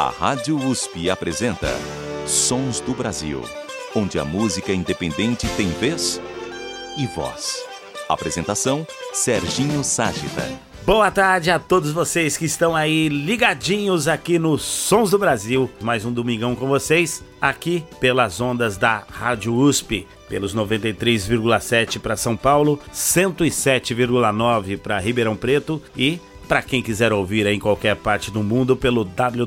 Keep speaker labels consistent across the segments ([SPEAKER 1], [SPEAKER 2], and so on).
[SPEAKER 1] A Rádio USP apresenta Sons do Brasil, onde a música independente tem vez e voz. Apresentação, Serginho Ságita.
[SPEAKER 2] Boa tarde a todos vocês que estão aí ligadinhos aqui no Sons do Brasil. Mais um domingão com vocês, aqui pelas ondas da Rádio USP, pelos 93,7 para São Paulo, 107,9 para Ribeirão Preto e para quem quiser ouvir em qualquer parte do mundo pelo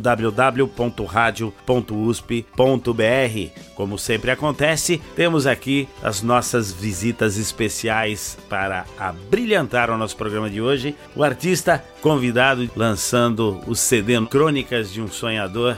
[SPEAKER 2] www.radio.usp.br. Como sempre acontece, temos aqui as nossas visitas especiais para abrilhantar o nosso programa de hoje. O artista convidado lançando o CD Crônicas de um Sonhador.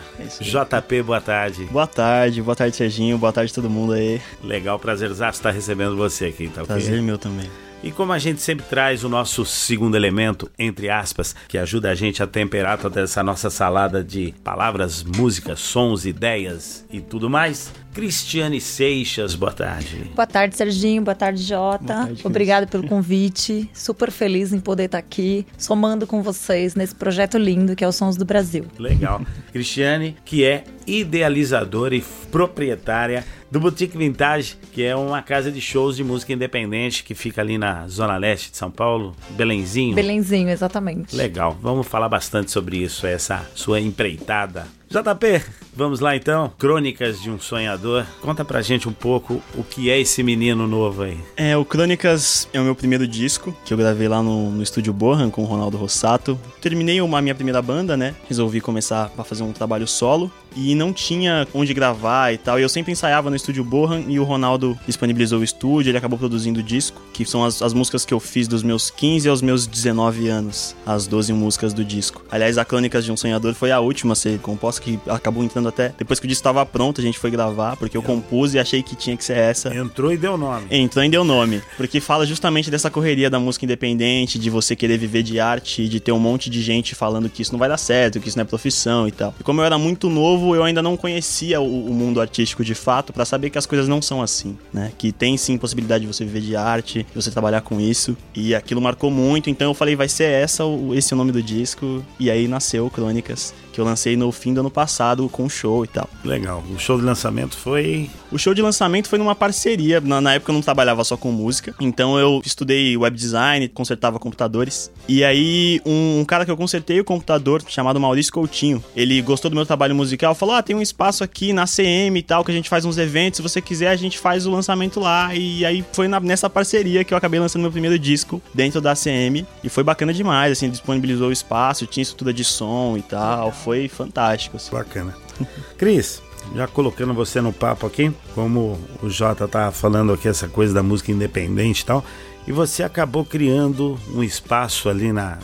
[SPEAKER 2] JP, boa tarde.
[SPEAKER 3] Boa tarde Serginho, boa tarde todo mundo aí.
[SPEAKER 2] Legal, prazerzaço estar recebendo você aqui, tá ok?
[SPEAKER 3] Prazer meu também.
[SPEAKER 2] E como a gente sempre traz o nosso segundo elemento, entre aspas, que ajuda a gente a temperar toda essa nossa salada de palavras, músicas, sons, ideias e tudo mais, Cristiane Seixas, boa tarde.
[SPEAKER 4] Boa tarde, Serginho, boa tarde, Jota.
[SPEAKER 3] Boa tarde,
[SPEAKER 4] obrigada pelo convite, super feliz em poder estar aqui, somando com vocês nesse projeto lindo que é o Sons do Brasil.
[SPEAKER 2] Legal. Cristiane, que é idealizadora e proprietária do Boutique Vintage, que é uma casa de shows de música independente que fica ali na Zona Leste de São Paulo, Belenzinho.
[SPEAKER 4] Belenzinho, exatamente.
[SPEAKER 2] Legal, vamos falar bastante sobre isso, essa sua empreitada. JP, vamos lá então, Crônicas de um Sonhador. Conta pra gente um pouco o que é esse menino novo aí.
[SPEAKER 3] O Crônicas é o meu primeiro disco, que eu gravei lá no Estúdio Bohan com o Ronaldo Rossato. Terminei a minha primeira banda, né? Resolvi começar a fazer um trabalho solo e não tinha onde gravar e tal. E eu sempre ensaiava no Estúdio Bohan e o Ronaldo disponibilizou o estúdio, ele acabou produzindo o disco, que são as músicas que eu fiz dos meus 15 aos meus 19 anos, as 12 músicas do disco. Aliás, a Crônicas de um Sonhador foi a última a ser composta, que acabou entrando até depois que o disco estava pronto, a gente foi gravar, porque eu compus e achei que tinha que ser essa.
[SPEAKER 2] Entrou e deu nome.
[SPEAKER 3] Entrou e deu nome, porque fala justamente dessa correria da música independente, de você querer viver de arte, de ter um monte de gente falando que isso não vai dar certo, que isso não é profissão e tal. E como eu era muito novo, eu ainda não conhecia o mundo artístico de fato pra saber que as coisas não são assim, né? Que tem sim possibilidade de você viver de arte, de você trabalhar com isso, e aquilo marcou muito, então eu falei, vai ser esse é o nome do disco, e aí nasceu Crônicas, que eu lancei no fim do ano passado com um show e tal.
[SPEAKER 2] Legal, o show de lançamento foi...
[SPEAKER 3] O show de lançamento foi numa parceria, na época eu não trabalhava só com música, então eu estudei web design, consertava computadores, e aí um cara que eu consertei o computador, chamado Maurício Coutinho, ele gostou do meu trabalho musical, falou, tem um espaço aqui na CM e tal, que a gente faz uns eventos, se você quiser a gente faz o lançamento lá, e aí foi nessa parceria que eu acabei lançando meu primeiro disco dentro da CM, e foi bacana demais, assim, disponibilizou o espaço, tinha estrutura de som e tal, foi fantástico. Assim.
[SPEAKER 2] Bacana. Cris, já colocando você no papo aqui, como o Jota tá falando aqui, essa coisa da música independente e tal, e você acabou criando um espaço ali na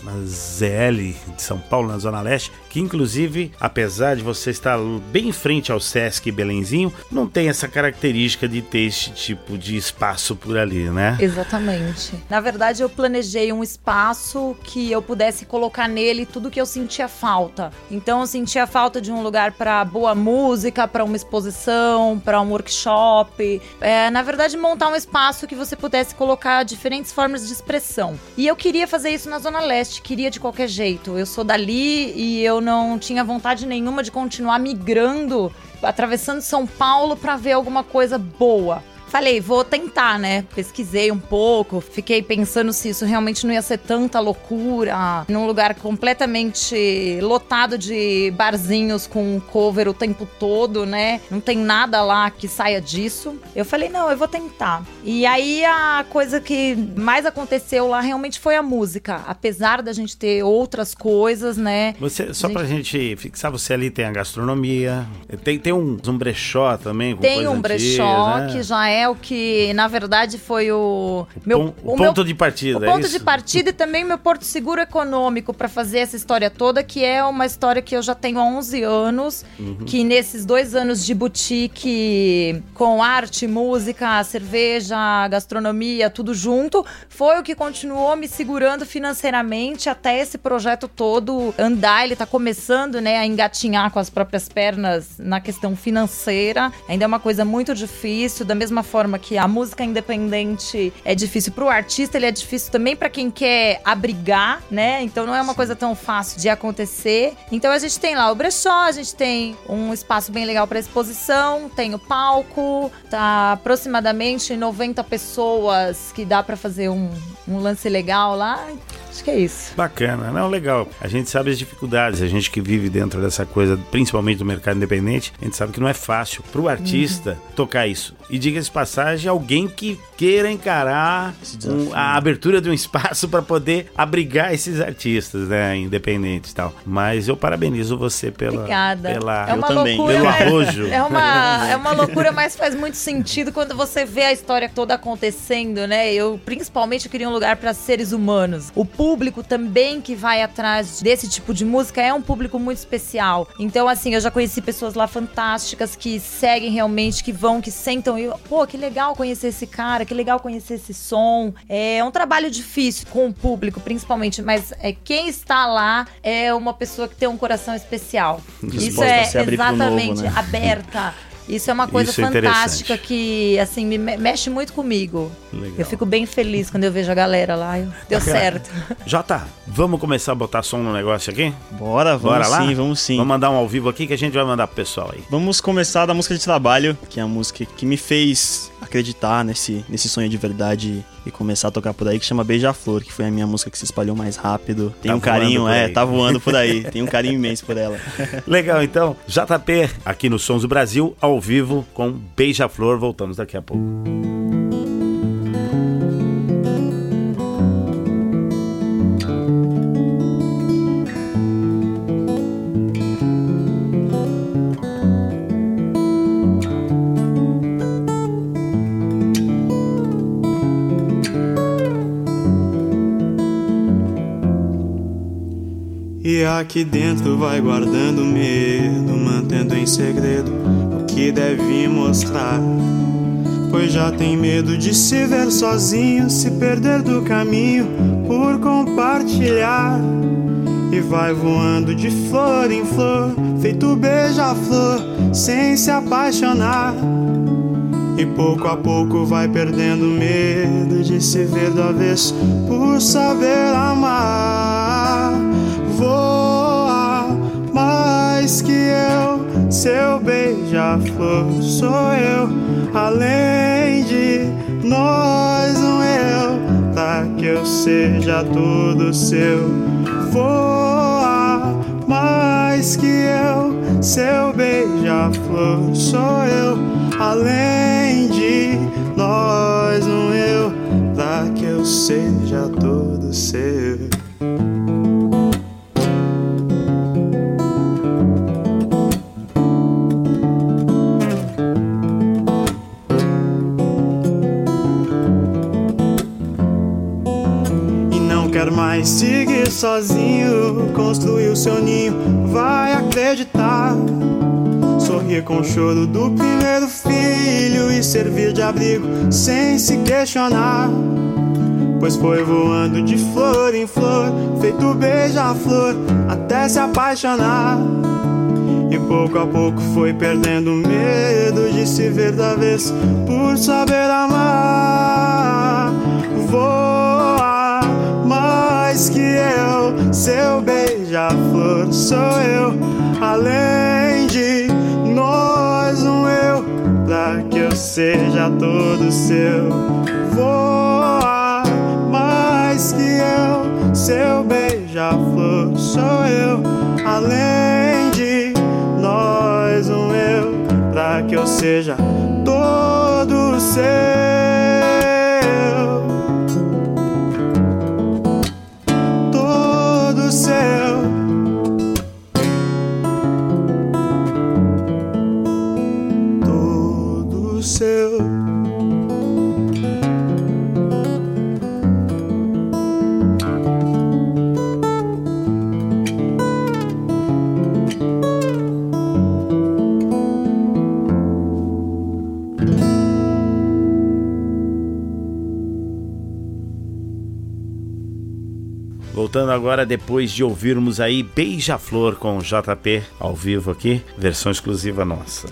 [SPEAKER 2] ZL de São Paulo, na Zona Leste, que inclusive, apesar de você estar bem em frente ao Sesc Belenzinho, não tem essa característica de ter esse tipo de espaço por ali, né?
[SPEAKER 4] Exatamente. Na verdade, eu planejei um espaço que eu pudesse colocar nele tudo que eu sentia falta. Então, eu sentia falta de um lugar para boa música, para uma exposição, para um workshop. Na verdade, montar um espaço que você pudesse colocar diferentes formas de expressão. E eu queria fazer isso na Zona Leste, queria de qualquer jeito. Eu sou dali e eu não tinha vontade nenhuma de continuar migrando, atravessando São Paulo para ver alguma coisa boa. Falei, vou tentar, né? Pesquisei um pouco, fiquei pensando se isso realmente não ia ser tanta loucura, num lugar completamente lotado de barzinhos com cover o tempo todo, né? Não tem nada lá que saia disso. Eu falei, não, eu vou tentar. E aí a coisa que mais aconteceu lá realmente foi a música, apesar da gente ter outras coisas, né?
[SPEAKER 2] Pra gente fixar, você ali tem a gastronomia, tem um brechó também com
[SPEAKER 4] tem um brechó, né? Que já é o que, na verdade, foi o
[SPEAKER 2] ponto de partida.
[SPEAKER 4] O ponto de partida e também meu porto seguro econômico para fazer essa história toda, que é uma história que eu já tenho há 11 anos, que nesses 2 anos de boutique, com arte, música, cerveja, gastronomia, tudo junto, foi o que continuou me segurando financeiramente até esse projeto todo andar. Ele tá começando, né, a engatinhar com as próprias pernas na questão financeira. Ainda é uma coisa muito difícil, da mesma forma que a música independente é difícil pro artista, ele é difícil também pra quem quer abrigar, né? Então não é uma coisa tão fácil de acontecer. Então a gente tem lá o brechó, a gente tem um espaço bem legal pra exposição, tem o palco, tá aproximadamente 90 pessoas que dá pra fazer um lance legal lá. Acho que é isso.
[SPEAKER 2] Bacana, não, legal. A gente sabe as dificuldades, a gente que vive dentro dessa coisa, principalmente do mercado independente, a gente sabe que não é fácil pro artista tocar isso. E diga-se de passagem, alguém que queira encarar a abertura de um espaço para poder abrigar esses artistas, né, independentes e tal. Mas eu parabenizo você
[SPEAKER 4] Obrigada.
[SPEAKER 2] pela
[SPEAKER 4] É uma
[SPEAKER 3] eu também.
[SPEAKER 4] loucura,
[SPEAKER 2] pelo
[SPEAKER 4] mas
[SPEAKER 2] arrojo.
[SPEAKER 4] é uma loucura, mas faz muito sentido quando você vê a história toda acontecendo, né? Eu, principalmente, queria um lugar para seres humanos. O público também que vai atrás desse tipo de música é um público muito especial. Então, assim, eu já conheci pessoas lá fantásticas que seguem realmente, que vão, que sentam e, pô, que legal conhecer esse cara, que legal conhecer esse som. É um trabalho difícil com o público, principalmente, mas quem está lá é uma pessoa que tem um coração especial. Isso é exatamente
[SPEAKER 3] novo, né?
[SPEAKER 4] Aberta. Isso é uma coisa fantástica que, assim, me mexe muito comigo.
[SPEAKER 2] Legal.
[SPEAKER 4] Eu fico bem feliz quando eu vejo a galera lá. Deu certo.
[SPEAKER 2] Jota, vamos começar a botar som no negócio aqui?
[SPEAKER 3] Bora
[SPEAKER 2] lá?
[SPEAKER 3] Vamos sim.
[SPEAKER 2] Vamos mandar um ao vivo aqui que a gente vai mandar pro pessoal aí.
[SPEAKER 3] Vamos começar da música de trabalho, que é a música que me fez acreditar nesse sonho de verdade e começar a tocar por aí, que chama Beija-Flor, que foi a minha música que se espalhou mais rápido. Tem um carinho, tá voando por aí. Tem um carinho imenso por ela.
[SPEAKER 2] Legal, então, JP, aqui no Sons do Brasil, ao vivo com Beija-Flor. Voltamos daqui a pouco.
[SPEAKER 5] E aqui dentro vai guardando medo, mantendo em segredo o que deve mostrar. Pois já tem medo de se ver sozinho, se perder do caminho por compartilhar. E vai voando de flor em flor, feito beija-flor, sem se apaixonar. E pouco a pouco vai perdendo medo de se ver do avesso por saber amar. Voa mais que eu, seu beija-flor sou eu. Além de nós um eu, pra que eu seja tudo seu. Voa mais que eu, seu beija-flor sou eu. Além de nós um eu, pra que eu seja todo seu. Mais seguir sozinho, construir o seu ninho, vai acreditar. Sorrir com o choro do primeiro filho e servir de abrigo sem se questionar. Pois foi voando de flor em flor, feito beija-flor, até se apaixonar. E pouco a pouco foi perdendo medo de se ver da vez por saber amar. Voa mais que eu, seu beija-flor sou eu. Além de nós um eu, pra que eu seja todo seu. Voa mais que eu, seu beija-flor sou eu. Além de nós um eu, pra que eu seja todo seu.
[SPEAKER 2] agora, depois de ouvirmos aí Beija-Flor com o JP ao vivo aqui, versão exclusiva nossa.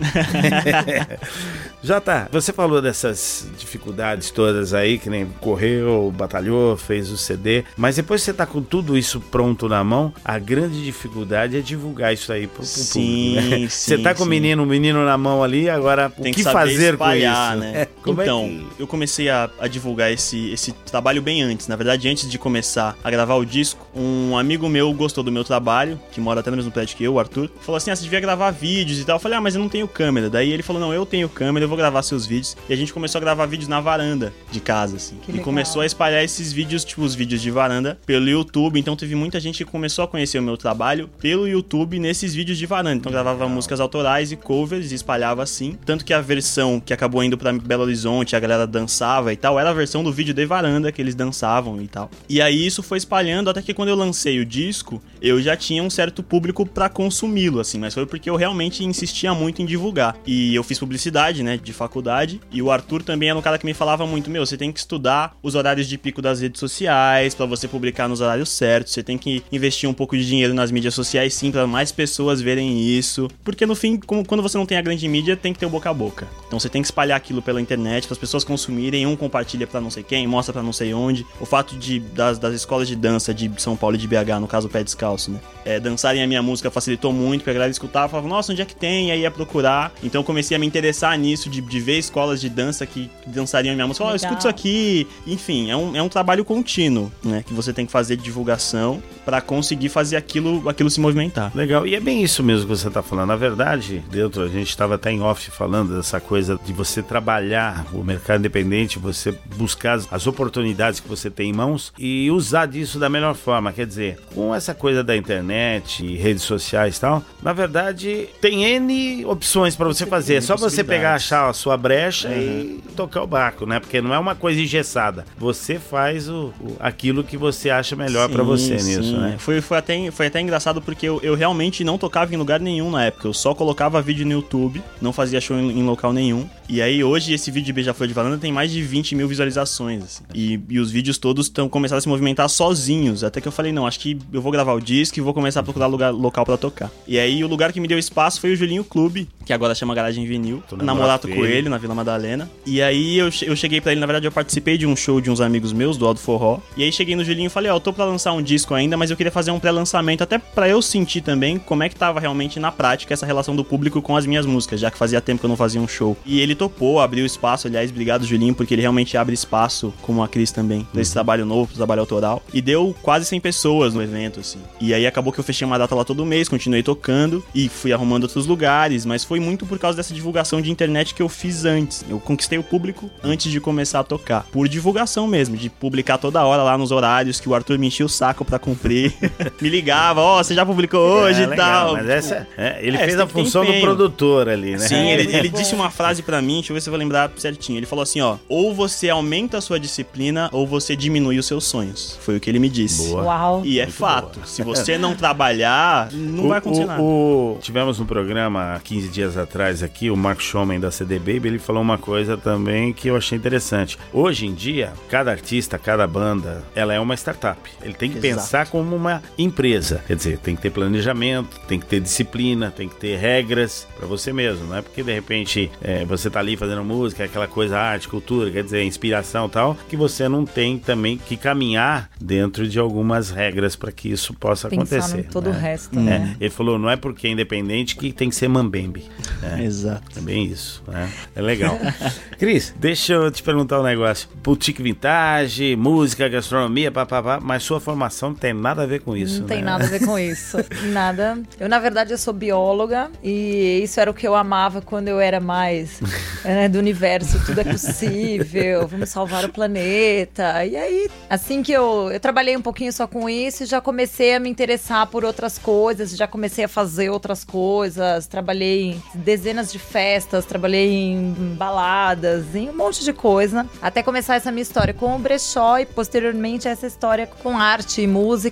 [SPEAKER 2] Jota, você falou dessas dificuldades todas aí, que nem correu, batalhou, fez o CD, mas depois que você tá com tudo isso pronto na mão, a grande dificuldade é divulgar isso aí pro público, né? Você tá com o menino na mão ali, agora
[SPEAKER 3] tem
[SPEAKER 2] o que fazer
[SPEAKER 3] espalhar,
[SPEAKER 2] com isso?
[SPEAKER 3] Né? Então, eu comecei a divulgar esse trabalho bem antes. Na verdade, antes de começar a gravar o disco, um amigo meu gostou do meu trabalho, que mora até no mesmo prédio que eu, o Arthur, falou assim, você devia gravar vídeos e tal. Eu falei, mas eu não tenho câmera. Daí ele falou, não, eu tenho câmera, eu vou gravar seus vídeos. E a gente começou a gravar vídeos na varanda de casa, assim. E começou a espalhar esses vídeos, tipo os vídeos de varanda, pelo YouTube. Então teve muita gente que começou a conhecer o meu trabalho pelo YouTube nesses vídeos de varanda. Então gravava músicas autorais e covers e espalhava assim. Tanto que a versão que acabou indo pra Belo Horizonte, a galera dançava e tal, era a versão do vídeo de varanda que eles dançavam e tal. E aí isso foi espalhando até que quando eu lancei o disco, eu já tinha um certo público pra consumi-lo, assim. Mas foi porque eu realmente insistia muito em divulgar. E eu fiz publicidade, né, de faculdade. E o Arthur também era um cara que me falava muito, você tem que estudar os horários de pico das redes sociais pra você publicar nos horários certos. Você tem que investir um pouco de dinheiro nas mídias sociais, sim, pra mais pessoas verem isso. Porque no fim, quando você não tem a grande mídia, tem que ter o boca a boca. Então você tem que espalhar aquilo pela internet, para as pessoas consumirem, um compartilha pra não sei quem, mostra pra não sei onde. O fato das escolas de dança de São Paulo e de BH, no caso o Pé Descalço, né, dançarem a minha música facilitou muito, porque a galera escutava e falava, nossa, onde é que tem? E aí ia procurar. Então eu comecei a me interessar nisso, de ver escolas de dança que dançariam a minha música. Eu escuto isso aqui. Enfim, é um trabalho contínuo, né, que você tem que fazer de divulgação pra conseguir fazer aquilo se movimentar.
[SPEAKER 2] Legal, e é bem isso mesmo que você tá falando. Na verdade, a gente estava até em off falando dessa coisa de você trabalhar o mercado independente, você buscar as oportunidades que você tem em mãos e usar disso da melhor forma. Quer dizer, com essa coisa da internet, redes sociais e tal, na verdade, tem N opções para você fazer. É só você pegar, achar a sua brecha e tocar o barco, né? Porque não é uma coisa engessada. Você faz aquilo que você acha melhor para você nisso, né?
[SPEAKER 3] Foi até engraçado porque eu realmente não tocava em lugar nenhum na época. Eu só colocava vídeo no YouTube, não fazia show em local nenhum. E aí hoje esse vídeo de Beija-Flor de Varanda tem mais de 20 mil visualizações, assim. E os vídeos todos começaram a se movimentar sozinhos. Até que eu falei, não, acho que eu vou gravar o disco e vou começar a procurar local pra tocar. E aí o lugar que me deu espaço foi o Julinho Clube, que agora chama Garagem Vinil, na Morato Coelho, na Vila Madalena. E aí eu cheguei pra ele, na verdade eu participei de um show de uns amigos meus, do Aldo Forró. E aí cheguei no Julinho e falei, eu tô pra lançar um disco ainda, mas eu queria fazer um pré-lançamento, até pra eu sentir também como é que tava realmente na prática essa relação do público com as minhas músicas, já que fazia tempo que eu não fazia um show. E ele topou, abriu espaço, aliás, obrigado Julinho, porque ele realmente abre espaço, como a Cris também, pra esse trabalho novo, pro trabalho autoral. E deu quase 100 pessoas no evento, assim. E aí acabou que eu fechei uma data lá todo mês, continuei tocando e fui arrumando outros lugares, mas foi muito por causa dessa divulgação de internet que eu fiz antes. Eu conquistei o público antes de começar a tocar. Por divulgação mesmo, de publicar toda hora lá nos horários que o Arthur me enchia o saco pra cumprir. Me ligava, você já publicou hoje e tal.
[SPEAKER 2] Mas essa, ele fez a função do produtor ali, né?
[SPEAKER 3] Sim, ele disse uma frase pra mim, deixa eu ver se eu vou lembrar certinho. Ele falou assim, ou você aumenta a sua disciplina ou você diminui os seus sonhos. Foi o que ele me disse.
[SPEAKER 2] Boa.
[SPEAKER 4] Uau.
[SPEAKER 3] E é fato. Se você não trabalhar, não vai acontecer nada.
[SPEAKER 2] Tivemos um programa 15 dias atrás aqui, o Marco Schomen da CD Baby, ele falou uma coisa também que eu achei interessante. Hoje em dia, cada artista, cada banda, ela é uma startup. Ele tem que pensar como uma empresa. Quer dizer, tem que ter planejamento, tem que ter disciplina, tem que ter regras pra você mesmo, não é porque de repente você tá ali fazendo música, aquela coisa, arte, cultura, quer dizer, inspiração e tal, que você não tem também que caminhar dentro de algumas regras para que isso possa acontecer.
[SPEAKER 4] Pensar todo o resto,
[SPEAKER 2] né? Ele falou, não é porque é independente que tem que ser mambembe.
[SPEAKER 3] Exato.
[SPEAKER 2] É bem isso, né? É legal. Cris, deixa eu te perguntar um negócio. Boutique vintage, música, gastronomia, papapá, mas sua formação não tem nada a ver com isso,
[SPEAKER 4] Não tem nada a ver com isso. Nada. Eu, na verdade, eu sou bióloga e isso era o que eu amava quando eu era mais do universo. Tudo é possível, vamos salvar o planeta. E aí, assim que eu trabalhei um pouquinho só com isso e já comecei a me interessar por outras coisas, já comecei a fazer outras coisas. Trabalhei em dezenas de festas, trabalhei em baladas, em um monte de coisa. Até começar essa minha história com o brechó e posteriormente essa história com arte e música.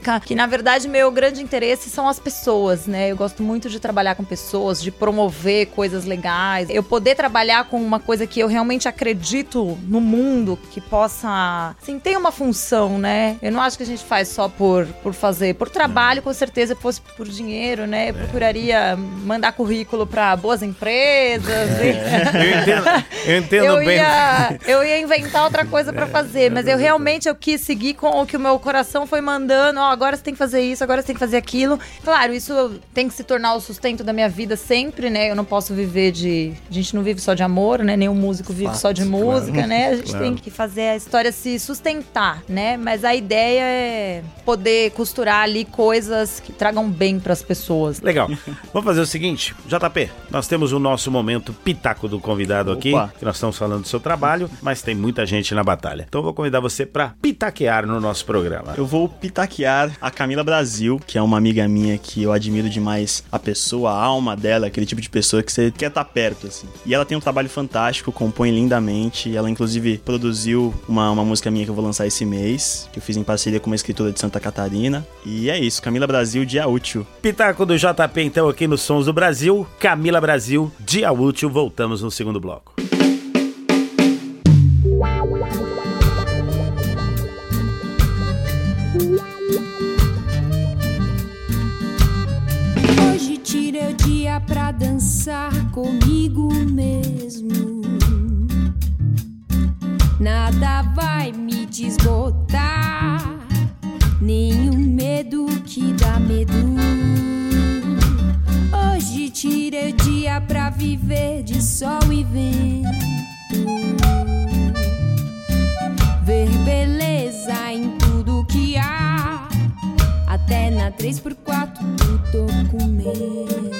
[SPEAKER 4] música, que na verdade meu grande interesse são as pessoas, né? Eu gosto muito de trabalhar com pessoas, de promover coisas legais. Eu poder trabalhar com uma coisa que eu realmente acredito no mundo, que possa, assim, tem uma função, né? Eu não acho que a gente faz só por fazer. Por trabalho, com certeza, fosse por dinheiro, né? Eu procuraria mandar currículo para boas empresas.
[SPEAKER 2] Eu entendo bem.
[SPEAKER 4] Eu ia inventar outra coisa pra fazer, mas eu realmente quis seguir com o que o meu coração foi mandando. Ó, agora você tem que fazer isso, agora você tem que fazer aquilo. Claro, isso tem que se tornar o sustento da minha vida sempre, né? Eu não posso viver a gente não vive só de amor, né? Nenhum músico vive só de música, né? A gente tem que fazer a história se sustentar, né? Mas a ideia é poder costurar ali coisas que tragam bem pras pessoas.
[SPEAKER 2] Legal. Vamos fazer o seguinte, JP, nós temos o nosso momento pitaco do convidado aqui, que nós estamos falando do seu trabalho, mas tem muita gente na batalha. Então eu vou convidar você pra pitaquear no nosso programa.
[SPEAKER 3] Eu vou pitaquear a Camila Brasil, que é uma amiga minha que eu admiro demais a pessoa, a alma dela, aquele tipo de pessoa que você quer estar perto, assim. E ela tem um trabalho fantástico, compõe lindamente. Ela, inclusive, produziu uma música minha que eu vou lançar esse mês, que eu fiz em parceria com uma escritora de Santa Catarina. E é isso, Camila Brasil, Dia Útil.
[SPEAKER 2] Pitaco do JP, então, aqui nos Sons do Brasil. Camila Brasil, Dia Útil. Voltamos no segundo bloco.
[SPEAKER 6] Hoje tirei o dia pra dançar comigo mesmo. Nada vai me desbotar, nenhum medo que dá medo. Hoje tirei o dia pra viver de sol e vento, ver beleza em tudo que há, até na 3x4 do documento.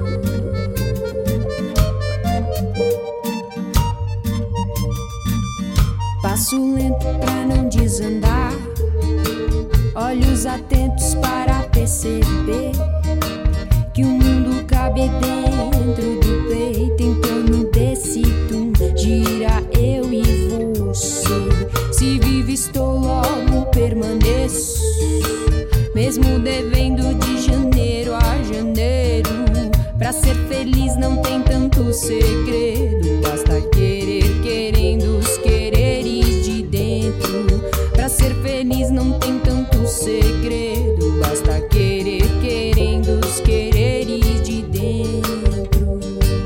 [SPEAKER 6] Passo lento pra não desandar, olhos atentos para perceber que o mundo cabe dentro do peito. Em torno desse tum gira eu e você. Se vivo estou, logo permaneço, mesmo devendo de janeiro a janeiro. Pra ser feliz não tem tanto segredo, basta querer, querendo os quereres de dentro. Pra ser feliz não tem tanto segredo, basta querer, querendo os quereres de dentro.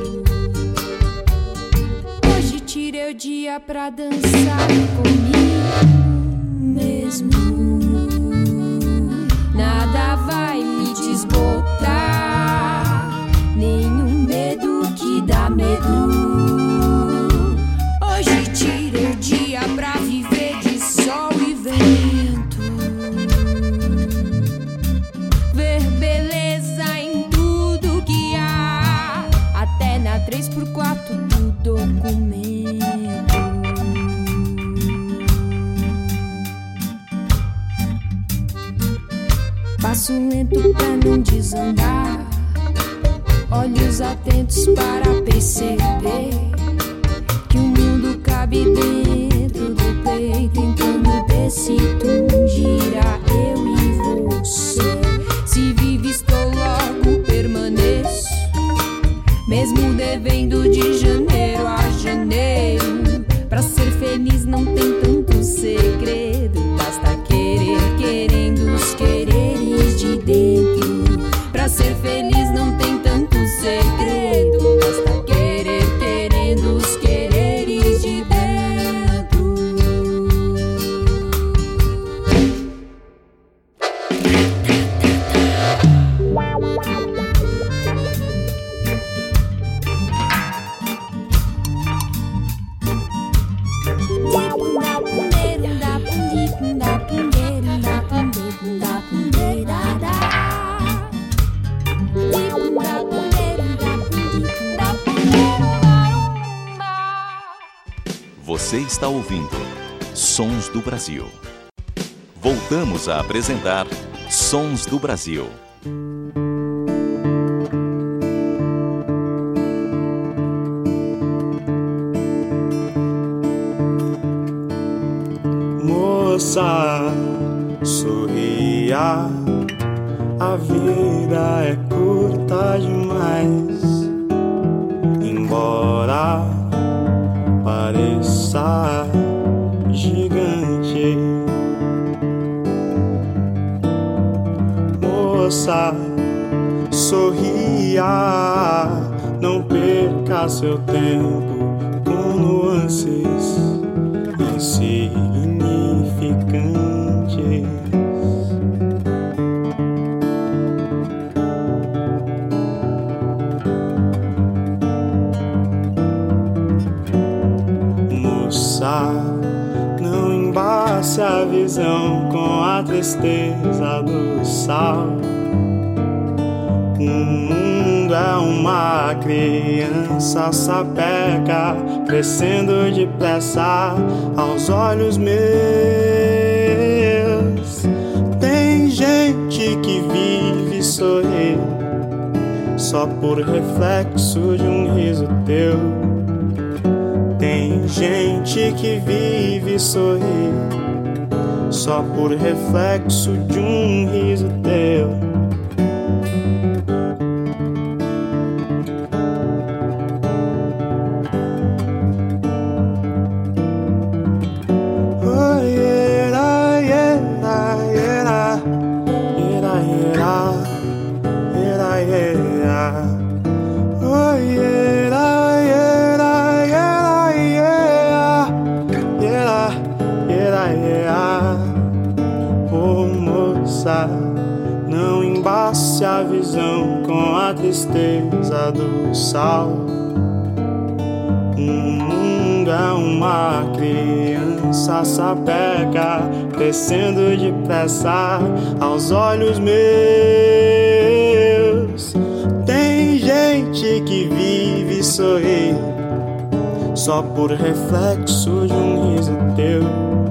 [SPEAKER 6] Hoje tirei o dia pra dançar comigo mesmo. Nada vai me desbotar, nenhum medo que dá medo. Hoje tirei o dia pra viver de sol e vento, ver beleza em tudo que há, até na 3x4 do documento. Passo lento pra não desandar, olhos atentos para perceber que o mundo cabe dentro do peito. Em torno desse tum gira eu e você. Se vivo estou, logo permaneço, mesmo devendo de janeiro a janeiro. Pra ser feliz não tem tanto segredo, basta querer, querendo os quereres de dentro. Pra ser feliz não tem tanto segredo, basta querer, querendo os quereres de dentro.
[SPEAKER 1] Você está ouvindo Sons do Brasil. Voltamos a apresentar Sons do Brasil.
[SPEAKER 5] Moça, sorri sorria. A vida é curta demais, embora pareça gigante. Moça, sorria, não perca seu tempo com nuances insignificantes. Moça, não embace a visão com a tristeza do sal. O mundo é uma criança sapeca, crescendo depressa aos olhos meus. Tem gente que vive e sorri só por reflexo de um riso teu. Tem gente que vive e sorri só por reflexo de um riso teu. Não embace a visão com a tristeza do sal. O mundo é uma criança sapeca, crescendo depressa aos olhos meus. Tem gente que vive e sorri só por reflexo de um riso teu.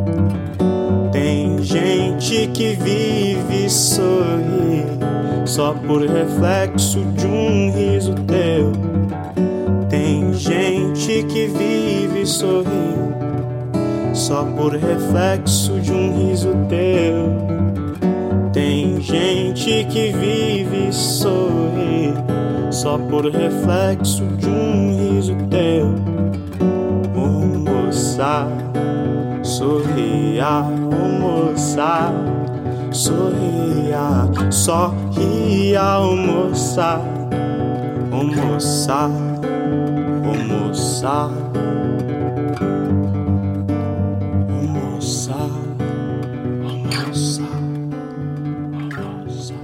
[SPEAKER 5] Tem gente que vive e sorri só por reflexo de um riso teu. Tem gente que vive e sorri só por reflexo de um riso teu. Tem gente que vive e sorri só por reflexo de um riso teu. Oh, moça, sorria, oh moça, sorria, sorria, oh moça, oh moça, oh moça, oh moça, oh moça, oh moça.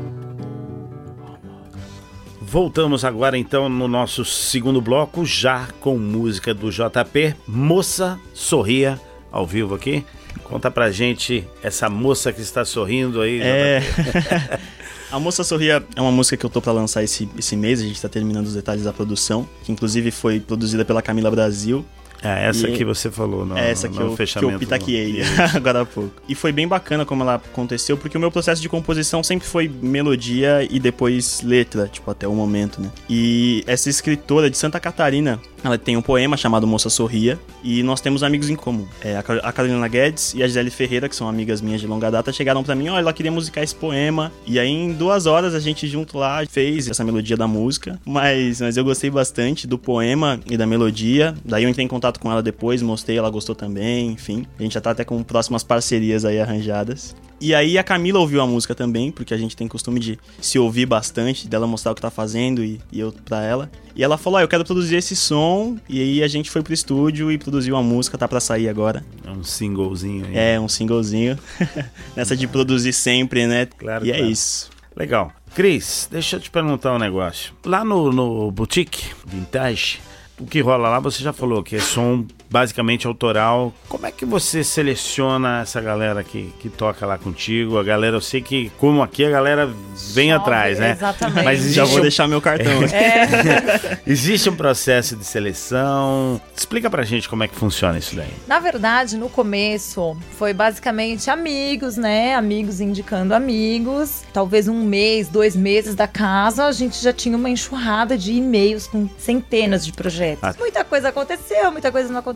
[SPEAKER 2] Voltamos agora então no nosso segundo bloco, já com música do JP, Moça, Sorria, ao vivo aqui. Conta pra gente essa moça que está sorrindo aí.
[SPEAKER 3] A Moça Sorria é uma música que eu tô pra lançar esse mês. A gente tá terminando os detalhes da produção, que inclusive foi produzida pela Camila Brasil.
[SPEAKER 2] Essa que você falou no,
[SPEAKER 3] essa que
[SPEAKER 2] no fechamento.
[SPEAKER 3] Eu pitaqueei agora há pouco. E foi bem bacana como ela aconteceu, porque o meu processo de composição sempre foi melodia e depois letra, tipo, até o momento, né? E essa escritora de Santa Catarina, ela tem um poema chamado Moça Sorria, e nós temos amigos em comum. A Carolina Guedes e a Gisele Ferreira, que são amigas minhas de longa data, chegaram pra mim, olha, ela queria musicar esse poema, e aí em 2 horas a gente junto lá fez essa melodia da música, mas eu gostei bastante do poema e da melodia. Daí eu entrei em contato com ela depois, mostrei, ela gostou também, enfim. A gente já tá até com próximas parcerias aí arranjadas. E aí a Camila ouviu a música também, porque a gente tem costume de se ouvir bastante, dela mostrar o que tá fazendo e eu pra ela. E ela falou, eu quero produzir esse som, e aí a gente foi pro estúdio e produziu a música, tá pra sair agora.
[SPEAKER 2] É um singlezinho aí.
[SPEAKER 3] Um singlezinho. Nessa de produzir sempre, né?
[SPEAKER 2] Claro,
[SPEAKER 3] e
[SPEAKER 2] claro.
[SPEAKER 3] É isso.
[SPEAKER 2] Legal. Cris, deixa eu te perguntar um negócio. Lá no Boutique Vintage, o que rola lá, você já falou que é som basicamente autoral. Como é que você seleciona essa galera que toca lá contigo? A galera, eu sei que, como aqui, a galera vem atrás, né?
[SPEAKER 4] Exatamente.
[SPEAKER 2] Mas
[SPEAKER 3] Já vou deixar meu cartão.
[SPEAKER 2] Existe um processo de seleção. Explica pra gente como é que funciona isso daí.
[SPEAKER 4] Na verdade, no começo, foi basicamente amigos, né? Amigos indicando amigos. Talvez 1 mês, 2 meses da casa, a gente já tinha uma enxurrada de e-mails com centenas de projetos. Muita coisa aconteceu, muita coisa não aconteceu.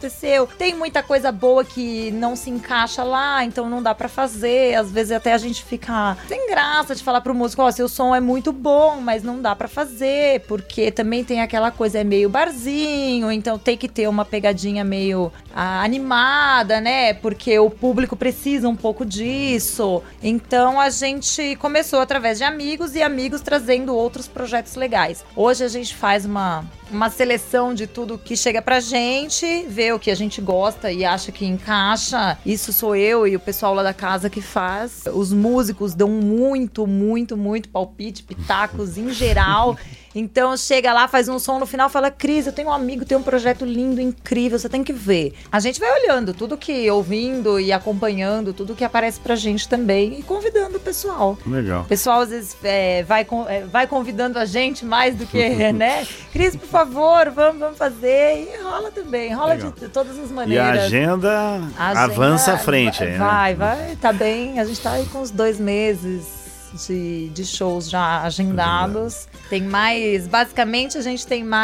[SPEAKER 4] aconteceu. Tem muita coisa boa que não se encaixa lá, então não dá pra fazer. Às vezes até a gente fica sem graça de falar pro músico, seu som é muito bom, mas não dá pra fazer, porque também tem aquela coisa, é meio barzinho, então tem que ter uma pegadinha meio animada, né? Porque o público precisa um pouco disso. Então a gente começou através de amigos e amigos trazendo outros projetos legais. Hoje a gente faz uma seleção de tudo que chega pra gente, vê o que a gente gosta e acha que encaixa. Isso sou eu e o pessoal lá da casa que faz. Os músicos dão muito palpite, pitacos em geral. Então chega lá, faz um som no final, fala: Cris, eu tenho um amigo, tem um projeto lindo, incrível, você tem que ver. A gente vai olhando tudo que, ouvindo e acompanhando tudo que aparece pra gente também e convidando o pessoal.
[SPEAKER 2] Legal.
[SPEAKER 4] O pessoal às vezes vai convidando a gente mais do que, né? Cris, por favor, vamos fazer. E rola também, rola de todas as maneiras.
[SPEAKER 2] E a agenda avança à frente aí,
[SPEAKER 4] né? Vai, tá bem. A gente tá aí com uns 2 meses de shows já agendados. Tem mais, basicamente a gente tem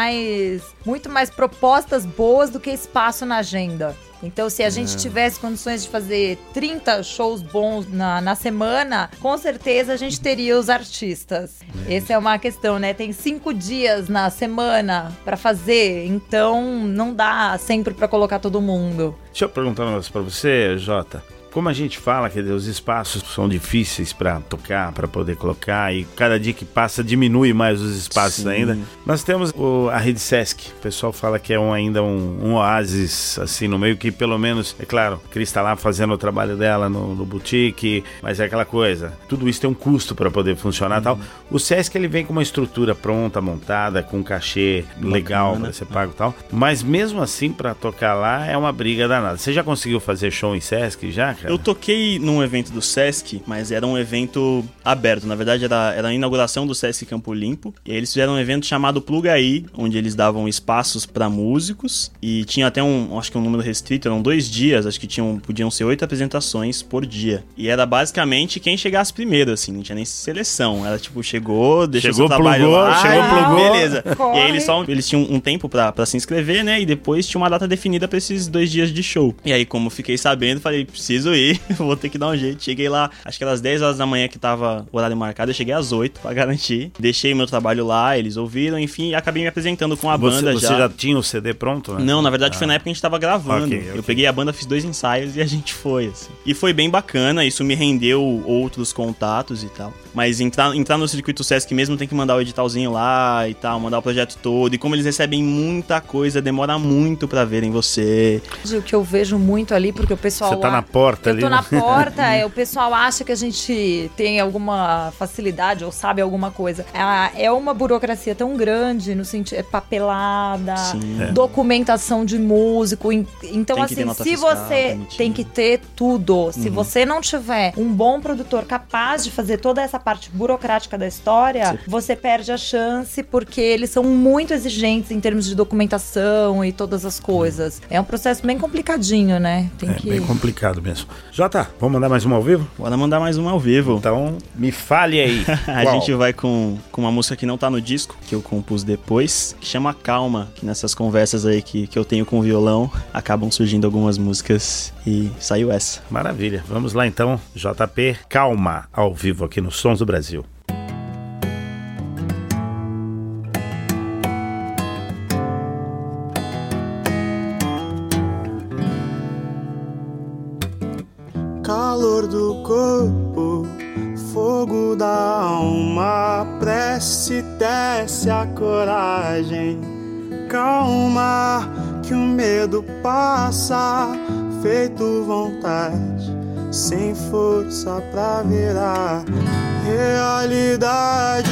[SPEAKER 4] muito mais propostas boas do que espaço na agenda. Então, se a gente tivesse condições de fazer 30 shows bons na semana, com certeza a gente teria os artistas. Essa é uma questão, né? Tem 5 dias na semana pra fazer, então não dá sempre pra colocar todo mundo.
[SPEAKER 2] Deixa eu perguntar um negócio pra você, Jota. Como a gente fala que os espaços são difíceis para tocar, para poder colocar, e cada dia que passa diminui mais os espaços. Sim. Ainda. Nós temos a Rede Sesc. O pessoal fala que é ainda um oásis assim no meio, que pelo menos, é claro, a Cris está lá fazendo o trabalho dela no boutique, mas é aquela coisa, tudo isso tem um custo para poder funcionar e tal. O Sesc ele vem com uma estrutura pronta, montada, com um cachê legal para ser pago e tal, mas mesmo assim para tocar lá é uma briga danada. Você já conseguiu fazer show em Sesc já, cara?
[SPEAKER 3] Eu toquei num evento do Sesc, mas era um evento aberto. Na verdade, era a inauguração do Sesc Campo Limpo. E eles fizeram um evento chamado Pluga Aí, onde eles davam espaços para músicos. E tinha até acho que um número restrito, eram 2 dias, acho que podiam ser 8 apresentações por dia. E era basicamente quem chegasse primeiro, assim, não tinha nem seleção. Era tipo, chegou, deixou seu trabalho lá,
[SPEAKER 2] plugou.
[SPEAKER 3] Beleza. E aí eles tinham um tempo pra se inscrever, né? E depois tinha uma data definida pra esses 2 dias de show. E aí, como fiquei sabendo, falei, preciso ir, vou ter que dar um jeito. Cheguei lá, acho que era às 10 horas da manhã que tava o horário marcado, eu cheguei às 8 pra garantir. Deixei meu trabalho lá, eles ouviram, enfim, e acabei me apresentando com a banda já.
[SPEAKER 2] Você já tinha o CD pronto, né?
[SPEAKER 3] Não, na verdade foi na época que a gente tava gravando.
[SPEAKER 2] Okay.
[SPEAKER 3] Eu peguei a banda, fiz 2 ensaios e a gente foi, assim. E foi bem bacana, isso me rendeu outros contatos e tal. Mas entrar no circuito Sesc mesmo tem que mandar o editalzinho lá e tal, mandar o projeto todo. E como eles recebem muita coisa, demora muito pra verem você.
[SPEAKER 4] O que eu vejo muito ali, porque o pessoal...
[SPEAKER 2] Você tá na porta ali,
[SPEAKER 4] eu tô na porta, o pessoal acha que a gente tem alguma facilidade ou sabe alguma coisa. É uma burocracia tão grande, no sentido, papelada, documentação de músico. Então, assim, se você tem que ter tudo, se você não tiver um bom produtor capaz de fazer toda essa parte burocrática da história, você perde a chance, porque eles são muito exigentes em termos de documentação e todas as coisas. É um processo bem complicadinho, né?
[SPEAKER 2] Bem complicado mesmo. Jota, vamos mandar mais uma ao vivo?
[SPEAKER 3] Bora mandar mais uma ao vivo.
[SPEAKER 2] Então, me fale aí.
[SPEAKER 3] A gente vai com uma música que não tá no disco, que eu compus depois, que chama Calma, que nessas conversas aí que eu tenho com o violão, acabam surgindo algumas músicas e saiu essa.
[SPEAKER 2] Maravilha. Vamos lá então, JP, Calma, ao vivo aqui no Sons do Brasil.
[SPEAKER 5] Calor do corpo, fogo da alma, prece, desce a coragem. Calma, que o medo passa, feito vontade, sem força pra virar realidade.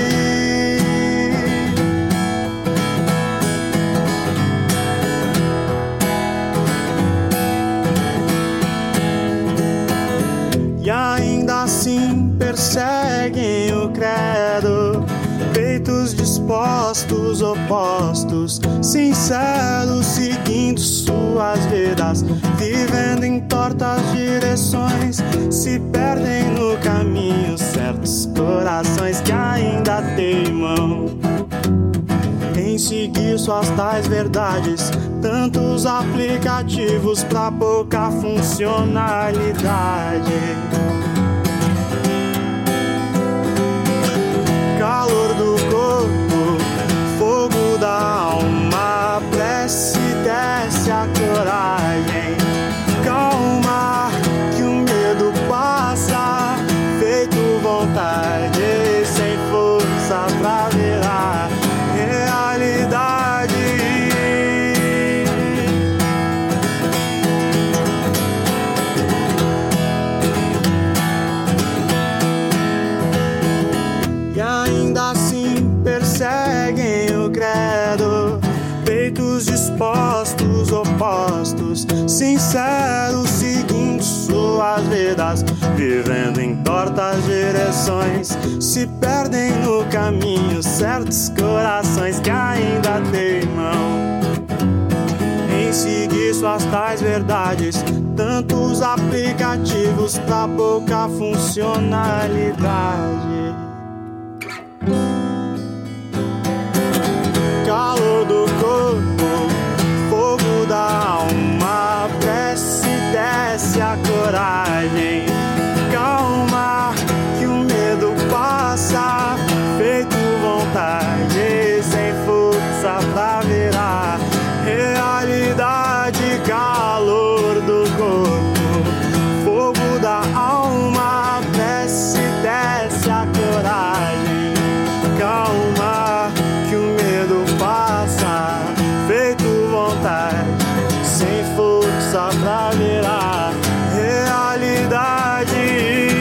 [SPEAKER 5] E ainda assim perseguem o credo, peitos dispostos, opostos, sinceros, seguindo suas vidas, vivendo em tortas direções, se perdem no caminho certos corações que ainda teimam em seguir seguiço as tais verdades, tantos aplicativos pra pouca funcionalidade. Calor do corpo, fogo da alma, prece, desce a coragem. Calma, que o medo passa, feito vontade, sem força pra virar realidade. E ainda assim perseguem o credo, peitos dispostos, opostos, sinceros, seguindo suas vidas, vivendo em tortas direções, se perdem no caminho certos corações que ainda teimam em seguir suas tais verdades, tantos aplicativos pra pouca funcionalidade. Calor do corpo, fogo da alma, prece, desce a coragem. Calma, que o medo passa, feito vontade, sem força pra virar realidade. Calor do corpo, fogo da alma, prece, desce a coragem. Calma, que o medo passa, feito vontade, sem força pra virar realidade.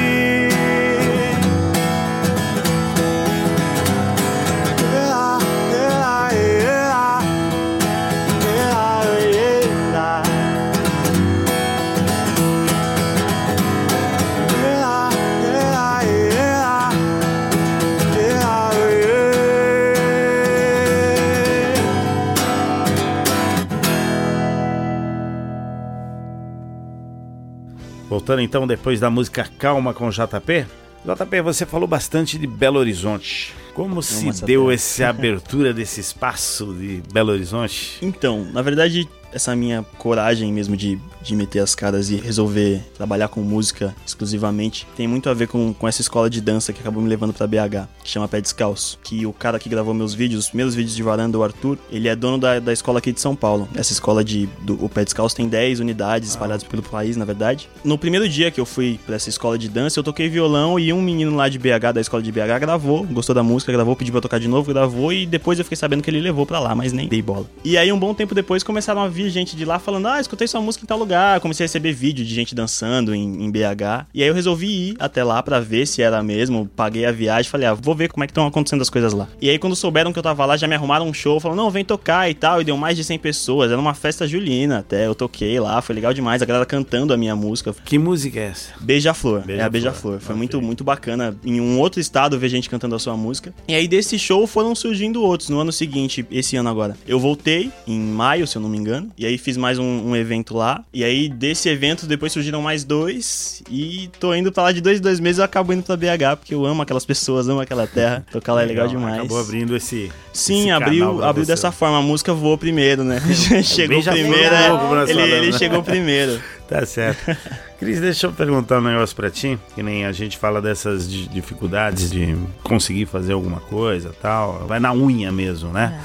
[SPEAKER 2] Voltando então depois da música Calma com JP. JP, você falou bastante de Belo Horizonte. Como se deu essa abertura desse espaço de Belo Horizonte?
[SPEAKER 3] Então, na verdade, essa minha coragem mesmo de meter as caras e resolver trabalhar com música exclusivamente tem muito a ver com essa escola de dança que acabou me levando pra BH, que chama Pé Descalço. Que o cara que gravou meus vídeos, os primeiros vídeos de varanda, o Arthur, ele é dono da escola aqui de São Paulo. Essa escola o Pé Descalço tem 10 unidades espalhadas pelo país, na verdade. No primeiro dia que eu fui pra essa escola de dança, eu toquei violão e um menino lá de BH, da escola de BH, gravou, gostou da música, gravou, pediu pra tocar de novo, gravou, e depois eu fiquei sabendo que ele levou pra lá, mas nem dei bola. E aí um bom tempo depois começaram a vir gente de lá falando, escutei sua música em tal lugar. Comecei a receber vídeo de gente dançando em BH. E aí eu resolvi ir até lá pra ver se era mesmo. Paguei a viagem, falei, vou ver como é que estão acontecendo as coisas lá. E aí quando souberam que eu tava lá, já me arrumaram um show, falaram, não, vem tocar e tal. E deu mais de 100 pessoas, era uma festa julina até. Eu toquei lá, foi legal demais, a galera cantando a minha música.
[SPEAKER 2] Que música é essa?
[SPEAKER 3] Beija-Flor, é a Beija-Flor. Foi muito bacana em um outro estado ver gente cantando a sua música. E aí desse show foram surgindo outros. No ano seguinte, esse ano agora, eu voltei em maio, se eu não me engano. E aí fiz mais um evento lá. E aí desse evento depois surgiram mais 2. E tô indo pra lá de 2 em 2 meses. Eu acabo indo pra BH porque eu amo aquelas pessoas, amo aquela terra. Tocar lá é legal demais.
[SPEAKER 2] Acabou abrindo esse.
[SPEAKER 3] Sim,
[SPEAKER 2] esse
[SPEAKER 3] abriu dessa forma. A música voou primeiro, né? Chegou primeiro. Ele chegou primeiro.
[SPEAKER 2] Tá certo. Cris, deixa eu perguntar um negócio pra ti, que nem a gente fala dessas dificuldades de conseguir fazer alguma coisa e tal, vai na unha mesmo, né?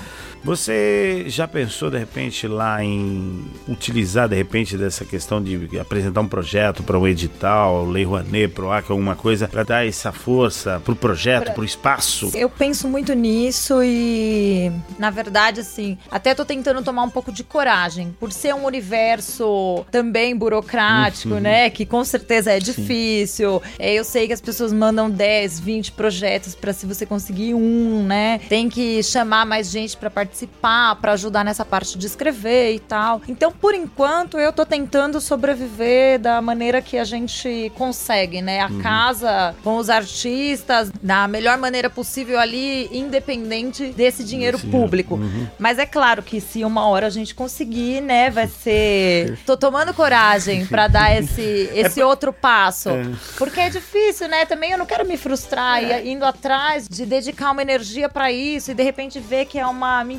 [SPEAKER 2] Você já pensou, de repente, lá em utilizar, de repente, dessa questão de apresentar um projeto para um edital, Lei Rouanet, PROAC, alguma coisa, para dar essa força pro projeto, pro espaço?
[SPEAKER 4] Eu penso muito nisso e, na verdade, assim, até tô tentando tomar um pouco de coragem, por ser um universo também burocrático, né, que com certeza é difícil. Eu sei que as pessoas mandam 10, 20 projetos para se você conseguir um, né, tem que chamar mais gente para participar, para ajudar nessa parte de escrever e tal. Então, por enquanto, eu tô tentando sobreviver da maneira que a gente consegue, né? A casa, com os artistas, da melhor maneira possível ali, independente desse dinheiro público. Mas é claro que se uma hora a gente conseguir, né, vai ser... Tô tomando coragem pra dar esse outro passo. Porque é difícil, né? Também eu não quero me frustrar indo atrás de dedicar uma energia pra isso e de repente ver que é uma mentira,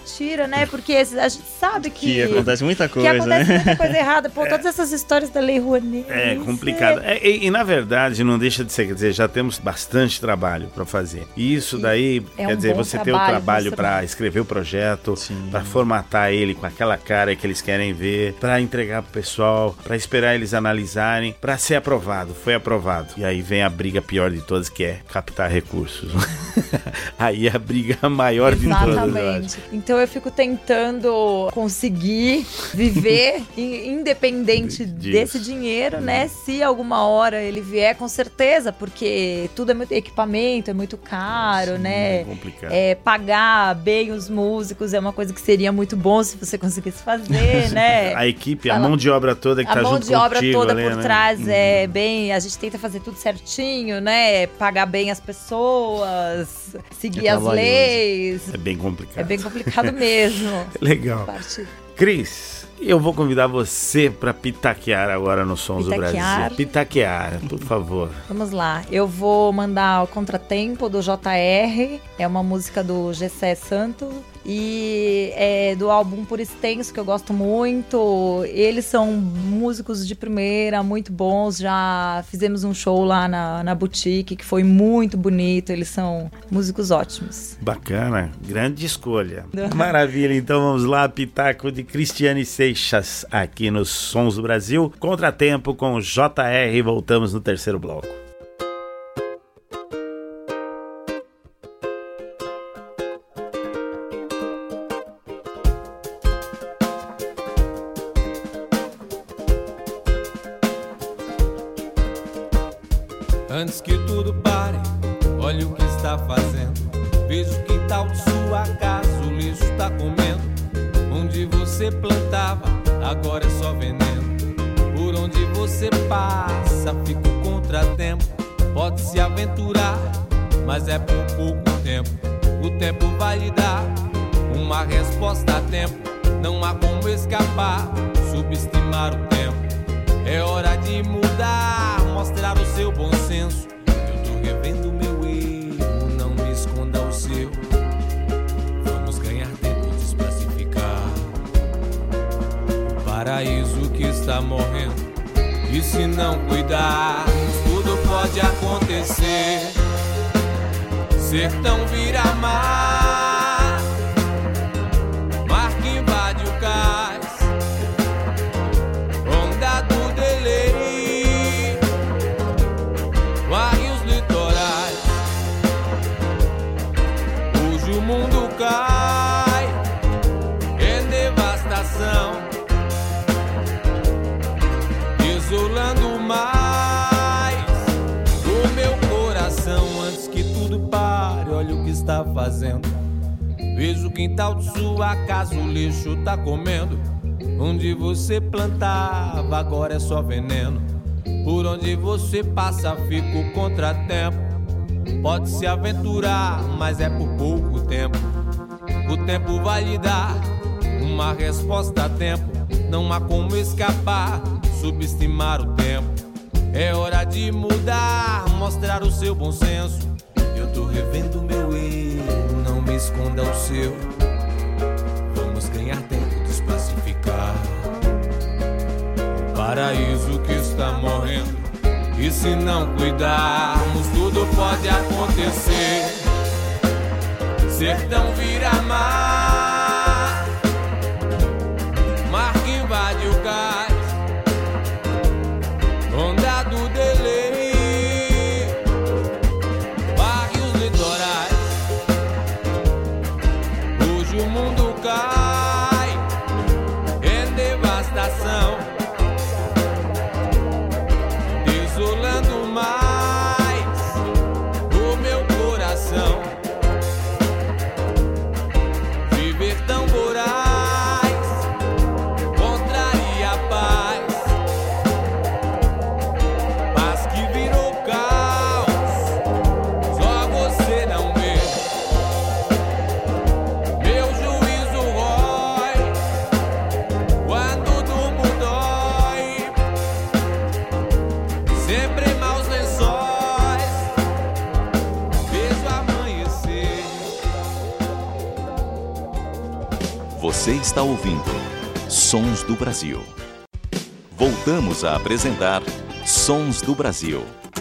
[SPEAKER 4] mentira, né? Porque a gente sabe que
[SPEAKER 3] acontece muita coisa,
[SPEAKER 4] que acontece
[SPEAKER 3] né?
[SPEAKER 4] muita coisa errada. Pô, todas essas histórias da Lei Rouanet.
[SPEAKER 2] É complicado. E na verdade, não deixa de ser, quer dizer, já temos bastante trabalho para fazer. E isso daí, quer dizer, você ter o trabalho para escrever o projeto, para formatar ele com aquela cara que eles querem ver, para entregar pro pessoal, para esperar eles analisarem, para ser aprovado. Foi aprovado. E aí vem a briga pior de todas, que é captar recursos. Aí a briga maior de todas.
[SPEAKER 4] Exatamente. Então eu fico tentando conseguir viver independente desse dinheiro, né? Se alguma hora ele vier, com certeza, porque tudo é muito equipamento, é muito caro, né?
[SPEAKER 2] É complicado.
[SPEAKER 4] Pagar bem os músicos é uma coisa que seria muito bom se você conseguisse fazer, né?
[SPEAKER 2] A equipe, a mão de obra toda que tá junto contigo. A mão de obra toda
[SPEAKER 4] ali, por trás é bem... A gente tenta fazer tudo certinho, né? Pagar bem as pessoas, seguir as leis.
[SPEAKER 2] É bem complicado.
[SPEAKER 4] É bem complicado mesmo.
[SPEAKER 2] Legal. Cris, eu vou convidar você para pitaquear agora no Sons do Brasil. Pitaquear, por favor.
[SPEAKER 4] Vamos lá. Eu vou mandar o Contratempo do JR. É uma música do Gessé Santos. E é do álbum Por Extenso, que eu gosto muito. Eles são músicos de primeira, muito bons. Já fizemos um show lá na Boutique, que foi muito bonito. Eles são músicos ótimos.
[SPEAKER 2] Bacana, grande escolha. Maravilha, então vamos lá, pitaco de Cristiane Seixas aqui nos Sons do Brasil. Contratempo com o JR, voltamos no terceiro bloco.
[SPEAKER 7] Antes que tudo pare, olha o que está fazendo. Veja o quintal de sua casa, o lixo está comendo. Onde você plantava, agora é só veneno. Por onde você passa, fica um contratempo. Pode se aventurar, mas é por pouco tempo. O tempo vai lhe dar uma resposta a tempo. Não há como escapar, subestimar o tempo. É hora de mudar, mostrar o seu bom senso. Eu tô revendo meu erro, não me esconda o seu. Vamos ganhar tempo, desclassificar o paraíso que está morrendo. E se não cuidarmos, tudo pode acontecer. Sertão vira mar, mar que invade o cais. Onda do delay, varre os litorais. Hoje o mundo cai em devastação, isolando mais o meu coração. Antes que tudo pare, olha o que está fazendo. Veja o quintal de sua casa, o lixo tá comendo. Onde você plantava, agora é só veneno. Por onde você passa, fica o contratempo. Pode se aventurar, mas é por pouco tempo. O tempo vai lhe dar uma resposta a tempo. Não há como escapar, subestimar o tempo. É hora de mudar, mostrar o seu bom senso. Eu tô revendo meu erro, não me esconda o seu. Vamos ganhar tempo, desclassificar o paraíso que está morrendo. E se não cuidarmos, tudo pode acontecer. Sertão vira mar, mar que invade o cais. Onda do delay, varre os litorais. Hoje o mundo cai em devastação, isolando mais o meu coração.
[SPEAKER 1] Você está ouvindo Sons do Brasil. Voltamos a apresentar Sons do Brasil.